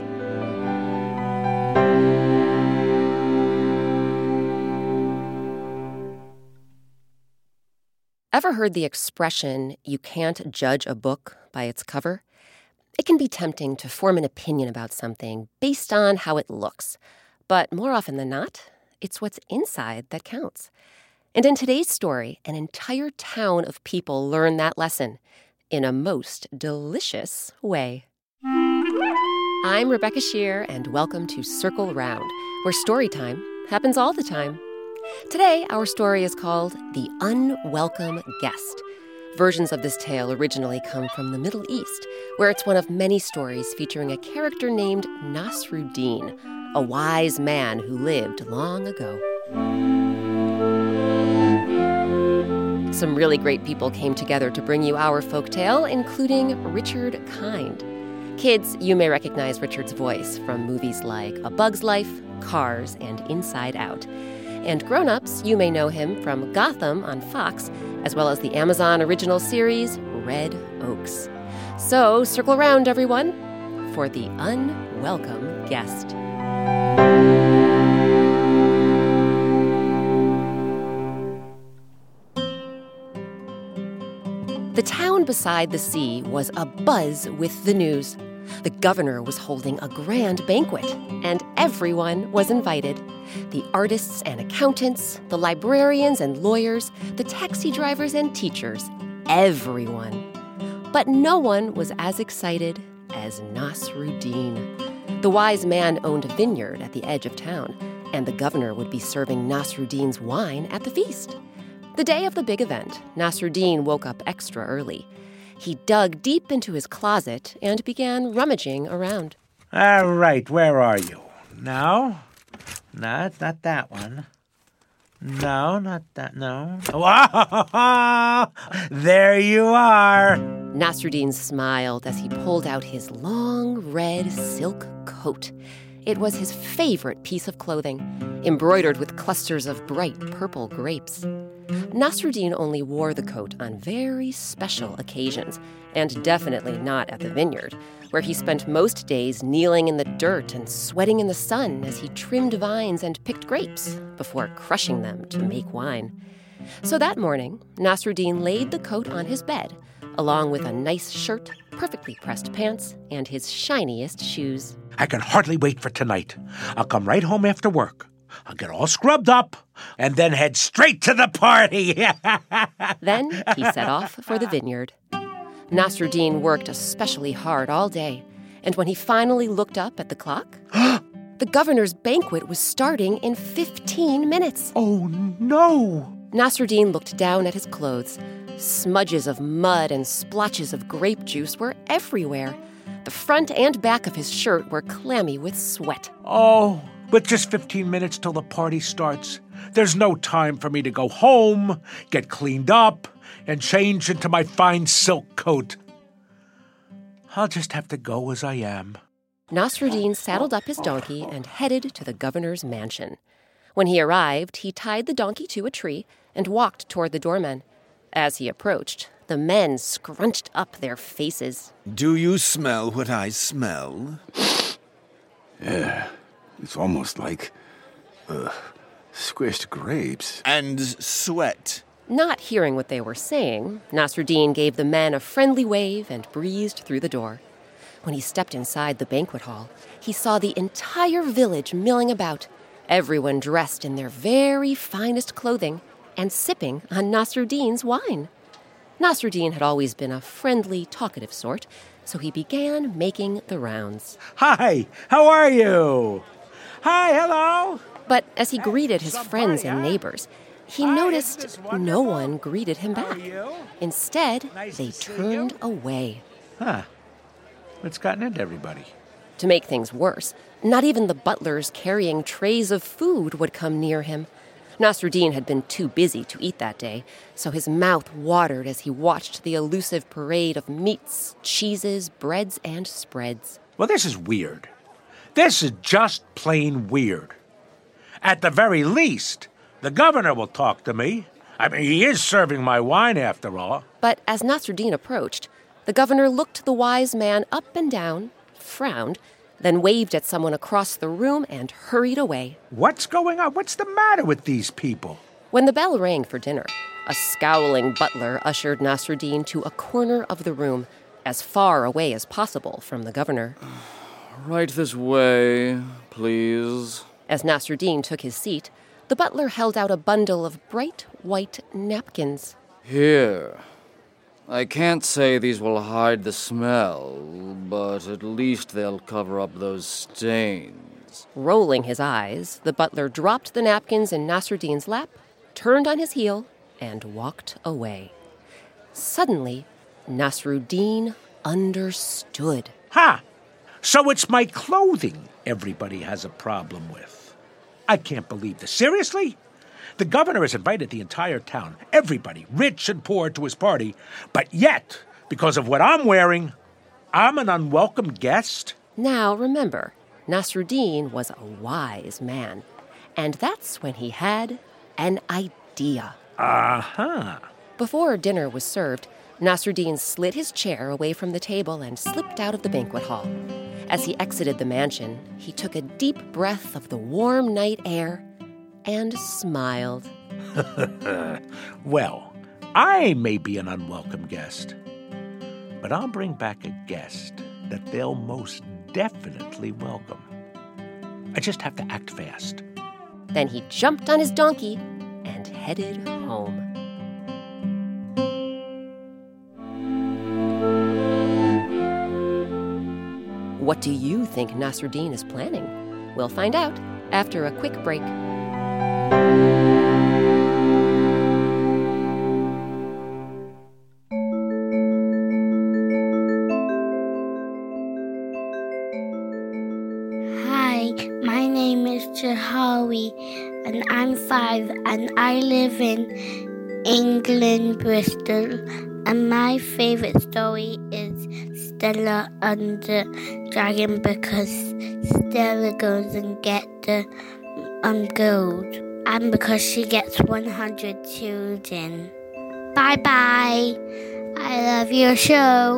Ever heard the expression, you can't judge a book by its cover? It can be tempting to form an opinion about something based on how it looks. But more often than not, it's what's inside that counts. And in today's story, an entire town of people learn that lesson in a most delicious way. I'm Rebecca Shear, and welcome to Circle Round, where story time happens all the time. Today, our story is called The Unwelcome Guest. Versions of this tale originally come from the Middle East, where it's one of many stories featuring a character named Nasruddin, a wise man who lived long ago. Some really great people came together to bring you our folktale, including Richard Kind. Kids, you may recognize Richard's voice from movies like A Bug's Life, Cars, and Inside Out. And grown-ups, you may know him from Gotham on Fox, as well as the Amazon original series, Red Oaks. So, circle around, everyone, for The Unwelcome Guest. The town beside the sea was abuzz with the news. The governor was holding a grand banquet, and everyone was invited. The artists and accountants, the librarians and lawyers, the taxi drivers and teachers, everyone. But no one was as excited as Nasruddin. The wise man owned a vineyard at the edge of town, and the governor would be serving Nasruddin's wine at the feast. The day of the big event, Nasruddin woke up extra early. He dug deep into his closet and began rummaging around. All right, where are you? No, it's not that one. No, not that, no. Wow! There you are! Nasruddin smiled as he pulled out his long red silk coat. It was his favorite piece of clothing, embroidered with clusters of bright purple grapes. Nasruddin only wore the coat on very special occasions, and definitely not at the vineyard, where he spent most days kneeling in the dirt and sweating in the sun as he trimmed vines and picked grapes before crushing them to make wine. So that morning, Nasruddin laid the coat on his bed, along with a nice shirt, perfectly pressed pants, and his shiniest shoes. I can hardly wait for tonight. I'll come right home after work. I'll get all scrubbed up and then head straight to the party. Then he set off for the vineyard. Nasruddin worked especially hard all day, and when he finally looked up at the clock, the governor's banquet was starting in 15 minutes. Oh, no! Nasruddin looked down at his clothes. Smudges of mud and splotches of grape juice were everywhere. The front and back of his shirt were clammy with sweat. Oh, with just 15 minutes till the party starts, there's no time for me to go home, get cleaned up, and change into my fine silk coat. I'll just have to go as I am. Nasruddin saddled up his donkey and headed to the governor's mansion. When he arrived, he tied the donkey to a tree and walked toward the doorman. As he approached, the men scrunched up their faces. Do you smell what I smell? Yeah, it's almost like squished grapes. And sweat. Not hearing what they were saying, Nasruddin gave the men a friendly wave and breezed through the door. When he stepped inside the banquet hall, he saw the entire village milling about, everyone dressed in their very finest clothing and sipping on Nasruddin's wine. Nasruddin had always been a friendly, talkative sort, so he began making the rounds. Hi, how are you? Hi, hello. But as he greeted his friends and neighbors, he noticed no one greeted him back. Instead, they turned away. Huh. What's gotten into everybody? To make things worse, not even the butlers carrying trays of food would come near him. Nasruddin had been too busy to eat that day, so his mouth watered as he watched the elusive parade of meats, cheeses, breads, and spreads. Well, this is weird. This is just plain weird. At the very least, the governor will talk to me. I mean, he is serving my wine after all. But as Nasruddin approached, the governor looked the wise man up and down, frowned, then waved at someone across the room and hurried away. What's going on? What's the matter with these people? When the bell rang for dinner, a scowling butler ushered Nasruddin to a corner of the room, as far away as possible from the governor. Right this way, please. As Nasruddin took his seat, the butler held out a bundle of bright white napkins. Here. I can't say these will hide the smell, but at least they'll cover up those stains. Rolling his eyes, the butler dropped the napkins in Nasruddin's lap, turned on his heel, and walked away. Suddenly, Nasruddin understood. Ha! So it's my clothing everybody has a problem with. I can't believe this. Seriously? The governor has invited the entire town, everybody, rich and poor, to his party, but yet, because of what I'm wearing, I'm an unwelcome guest? Now, remember, Nasruddin was a wise man, and that's when he had an idea. Uh-huh. Before dinner was served, Nasruddin slid his chair away from the table and slipped out of the banquet hall. As he exited the mansion, he took a deep breath of the warm night air and smiled. Well, I may be an unwelcome guest, but I'll bring back a guest that they'll most definitely welcome. I just have to act fast. Then he jumped on his donkey and headed home. What do you think Nasruddin is planning? We'll find out after a quick break. Hi, my name is Jahawi, and I'm 5, and I live in England, Bristol. And my favorite story is Stella and the Dragon, because Stella goes and gets the gold. and because she gets 100 children. Bye-bye. I love your show.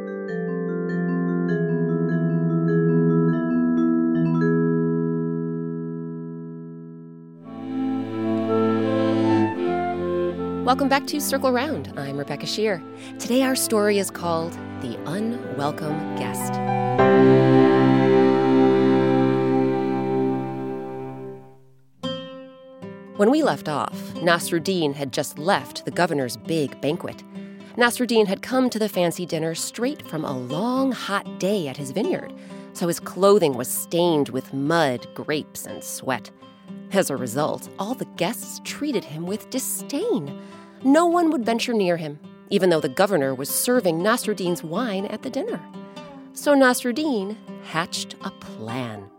Welcome back to Circle Round. I'm Rebecca Shear. Today our story is called The Unwelcome Guest. When we left off, Nasruddin had just left the governor's big banquet. Nasruddin had come to the fancy dinner straight from a long, hot day at his vineyard, so his clothing was stained with mud, grapes, and sweat. As a result, all the guests treated him with disdain. No one would venture near him, even though the governor was serving Nasruddin's wine at the dinner. So Nasruddin hatched a plan.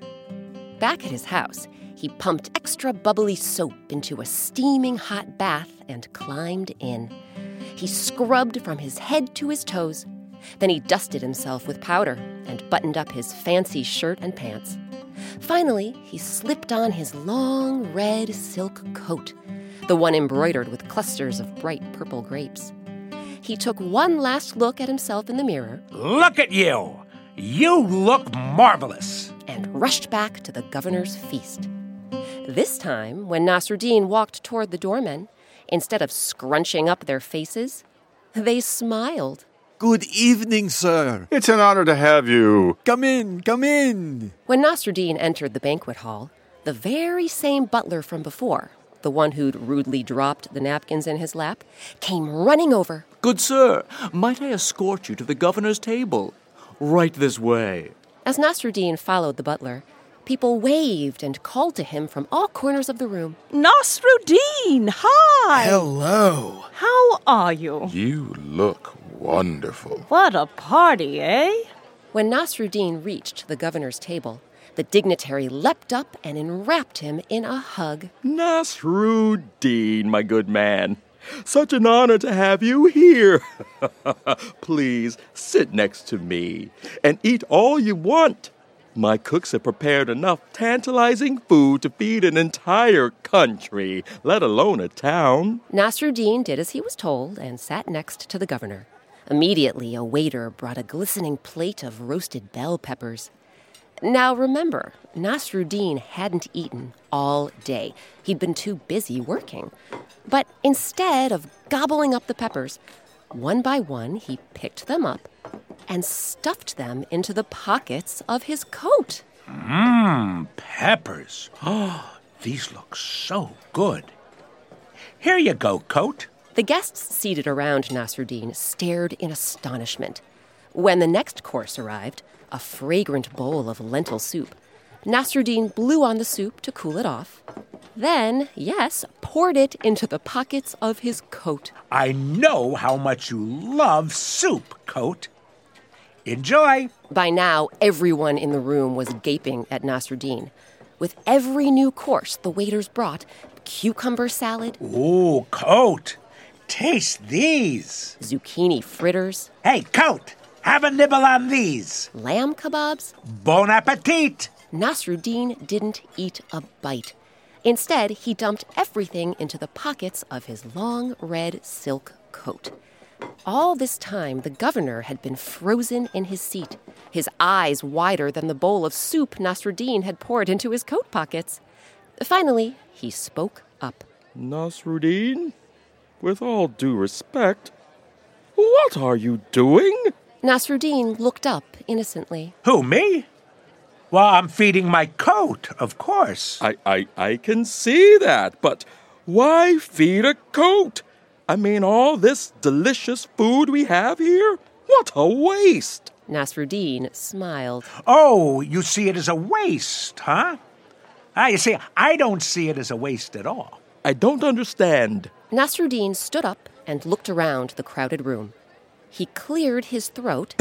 Back at his house, he pumped extra bubbly soap into a steaming hot bath and climbed in. He scrubbed from his head to his toes. Then he dusted himself with powder and buttoned up his fancy shirt and pants. Finally, he slipped on his long red silk coat, the one embroidered with clusters of bright purple grapes. He took one last look at himself in the mirror. Look at you! You look marvelous! And rushed back to the governor's feast. This time, when Nasruddin walked toward the doormen, instead of scrunching up their faces, they smiled. Good evening, sir. It's an honor to have you. Come in, come in. When Nasruddin entered the banquet hall, the very same butler from before, the one who'd rudely dropped the napkins in his lap, came running over. Good sir, might I escort you to the governor's table? Right this way. As Nasruddin followed the butler, people waved and called to him from all corners of the room. Nasruddin, hi! Hello. How are you? You look wonderful. What a party, eh? When Nasruddin reached the governor's table, the dignitary leapt up and enwrapped him in a hug. Nasruddin, my good man. Such an honor to have you here. Please sit next to me and eat all you want. My cooks have prepared enough tantalizing food to feed an entire country, let alone a town. Nasruddin did as he was told and sat next to the governor. Immediately, a waiter brought a glistening plate of roasted bell peppers. Now remember, Nasruddin hadn't eaten all day. He'd been too busy working. But instead of gobbling up the peppers, one by one he picked them up and stuffed them into the pockets of his coat. Peppers. Oh, these look so good. Here you go, coat. The guests seated around Nasruddin stared in astonishment. When the next course arrived, a fragrant bowl of lentil soup, Nasruddin blew on the soup to cool it off. Then, yes, poured it into the pockets of his coat. I know how much you love soup, coat. Enjoy. By now, everyone in the room was gaping at Nasruddin. With every new course the waiters brought, cucumber salad. Ooh, coat. Taste these. Zucchini fritters. Hey, coat. Have a nibble on these. Lamb kebabs. Bon appetit. Nasruddin didn't eat a bite. Instead, he dumped everything into the pockets of his long red silk coat. All this time, the governor had been frozen in his seat, his eyes wider than the bowl of soup Nasruddin had poured into his coat pockets. Finally, he spoke up. Nasruddin, with all due respect, what are you doing? Nasruddin looked up innocently. Who, me? Well, I'm feeding my coat, of course. I can see that, but why feed a coat? I mean, all this delicious food we have here? What a waste! Nasruddin smiled. Oh, you see it as a waste, huh? You see, I don't see it as a waste at all. I don't understand. Nasruddin stood up and looked around the crowded room. He cleared his throat,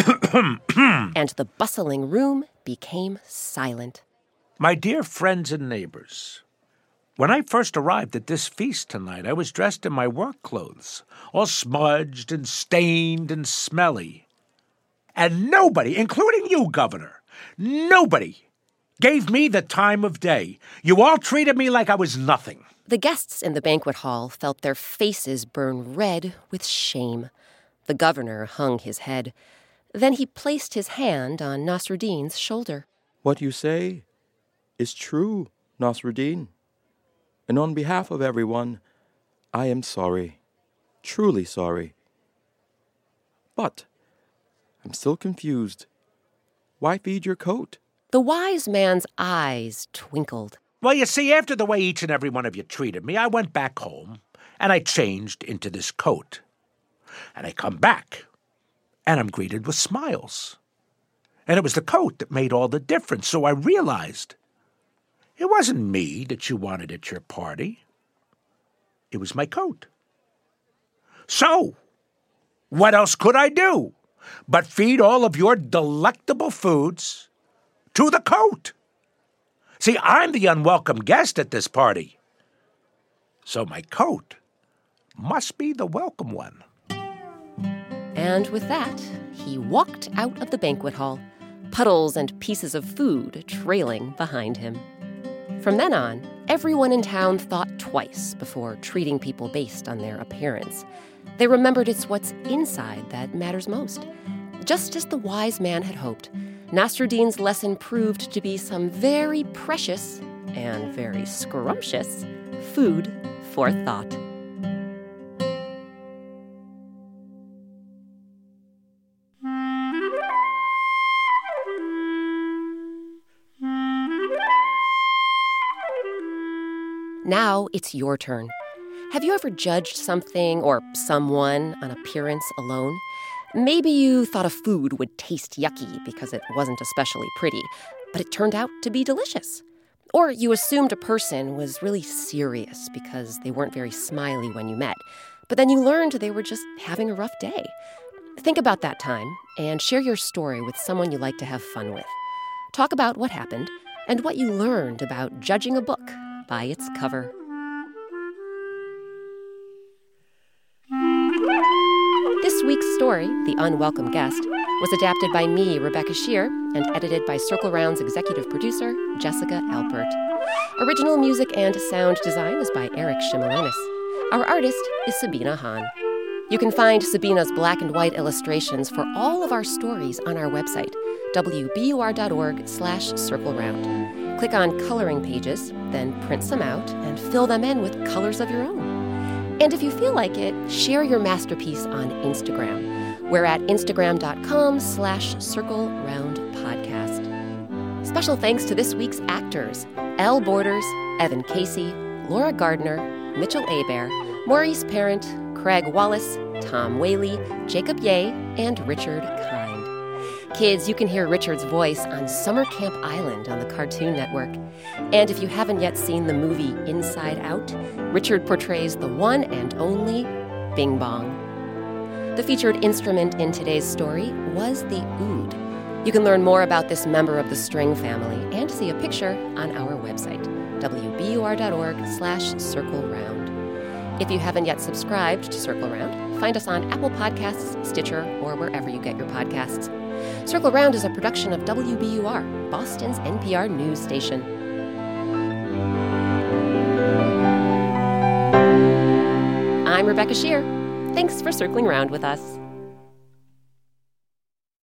and the bustling room became silent. My dear friends and neighbors, when I first arrived at this feast tonight, I was dressed in my work clothes, all smudged and stained and smelly. And nobody, including you, Governor, nobody Gave me the time of day. You all treated me like I was nothing. The guests in the banquet hall felt their faces burn red with shame. The governor hung his head. Then he placed his hand on Nasruddin's shoulder. What you say is true, Nasruddin. And on behalf of everyone, I am sorry. Truly sorry. But I'm still confused. Why feed your coat? The wise man's eyes twinkled. Well, you see, after the way each and every one of you treated me, I went back home, and I changed into this coat. And I come back, and I'm greeted with smiles. And it was the coat that made all the difference, so I realized it wasn't me that you wanted at your party. It was my coat. So, what else could I do but feed all of your delectable foods to the coat? See, I'm the unwelcome guest at this party, so my coat must be the welcome one. And with that, he walked out of the banquet hall, puddles and pieces of food trailing behind him. From then on, everyone in town thought twice before treating people based on their appearance. They remembered it's what's inside that matters most. Just as the wise man had hoped, Nasruddin's lesson proved to be some very precious and very scrumptious food for thought. Now it's your turn. Have you ever judged something or someone on appearance alone? Maybe you thought a food would taste yucky because it wasn't especially pretty, but it turned out to be delicious. Or you assumed a person was really serious because they weren't very smiley when you met, but then you learned they were just having a rough day. Think about that time and share your story with someone you like to have fun with. Talk about what happened and what you learned about judging a book by its cover. This week's story, The Unwelcome Guest, was adapted by me, Rebecca Shear, and edited by Circle Round's executive producer, Jessica Alpert. Original music and sound design is by Eric Shimalanis. Our artist is Sabina Hahn. You can find Sabina's black and white illustrations for all of our stories on our website, wbur.org/circleround. Click on coloring pages, then print some out and fill them in with colors of your own. And if you feel like it, share your masterpiece on Instagram. We're at instagram.com/circleroundpodcast. Special thanks to this week's actors, Elle Borders, Evan Casey, Laura Gardner, Mitchell Hebert, Maurice Parent, Craig Wallace, Tom Whaley, Jacob Ye, and Richard Kind. Kids, you can hear Richard's voice on Summer Camp Island on the Cartoon Network. And if you haven't yet seen the movie Inside Out, Richard portrays the one and only Bing Bong. The featured instrument in today's story was the oud. You can learn more about this member of the string family and see a picture on our website, wbur.org/circleround. If you haven't yet subscribed to Circle Round, find us on Apple Podcasts, Stitcher, or wherever you get your podcasts. Circle Round is a production of WBUR, Boston's NPR news station. I'm Rebecca Shear. Thanks for circling round with us.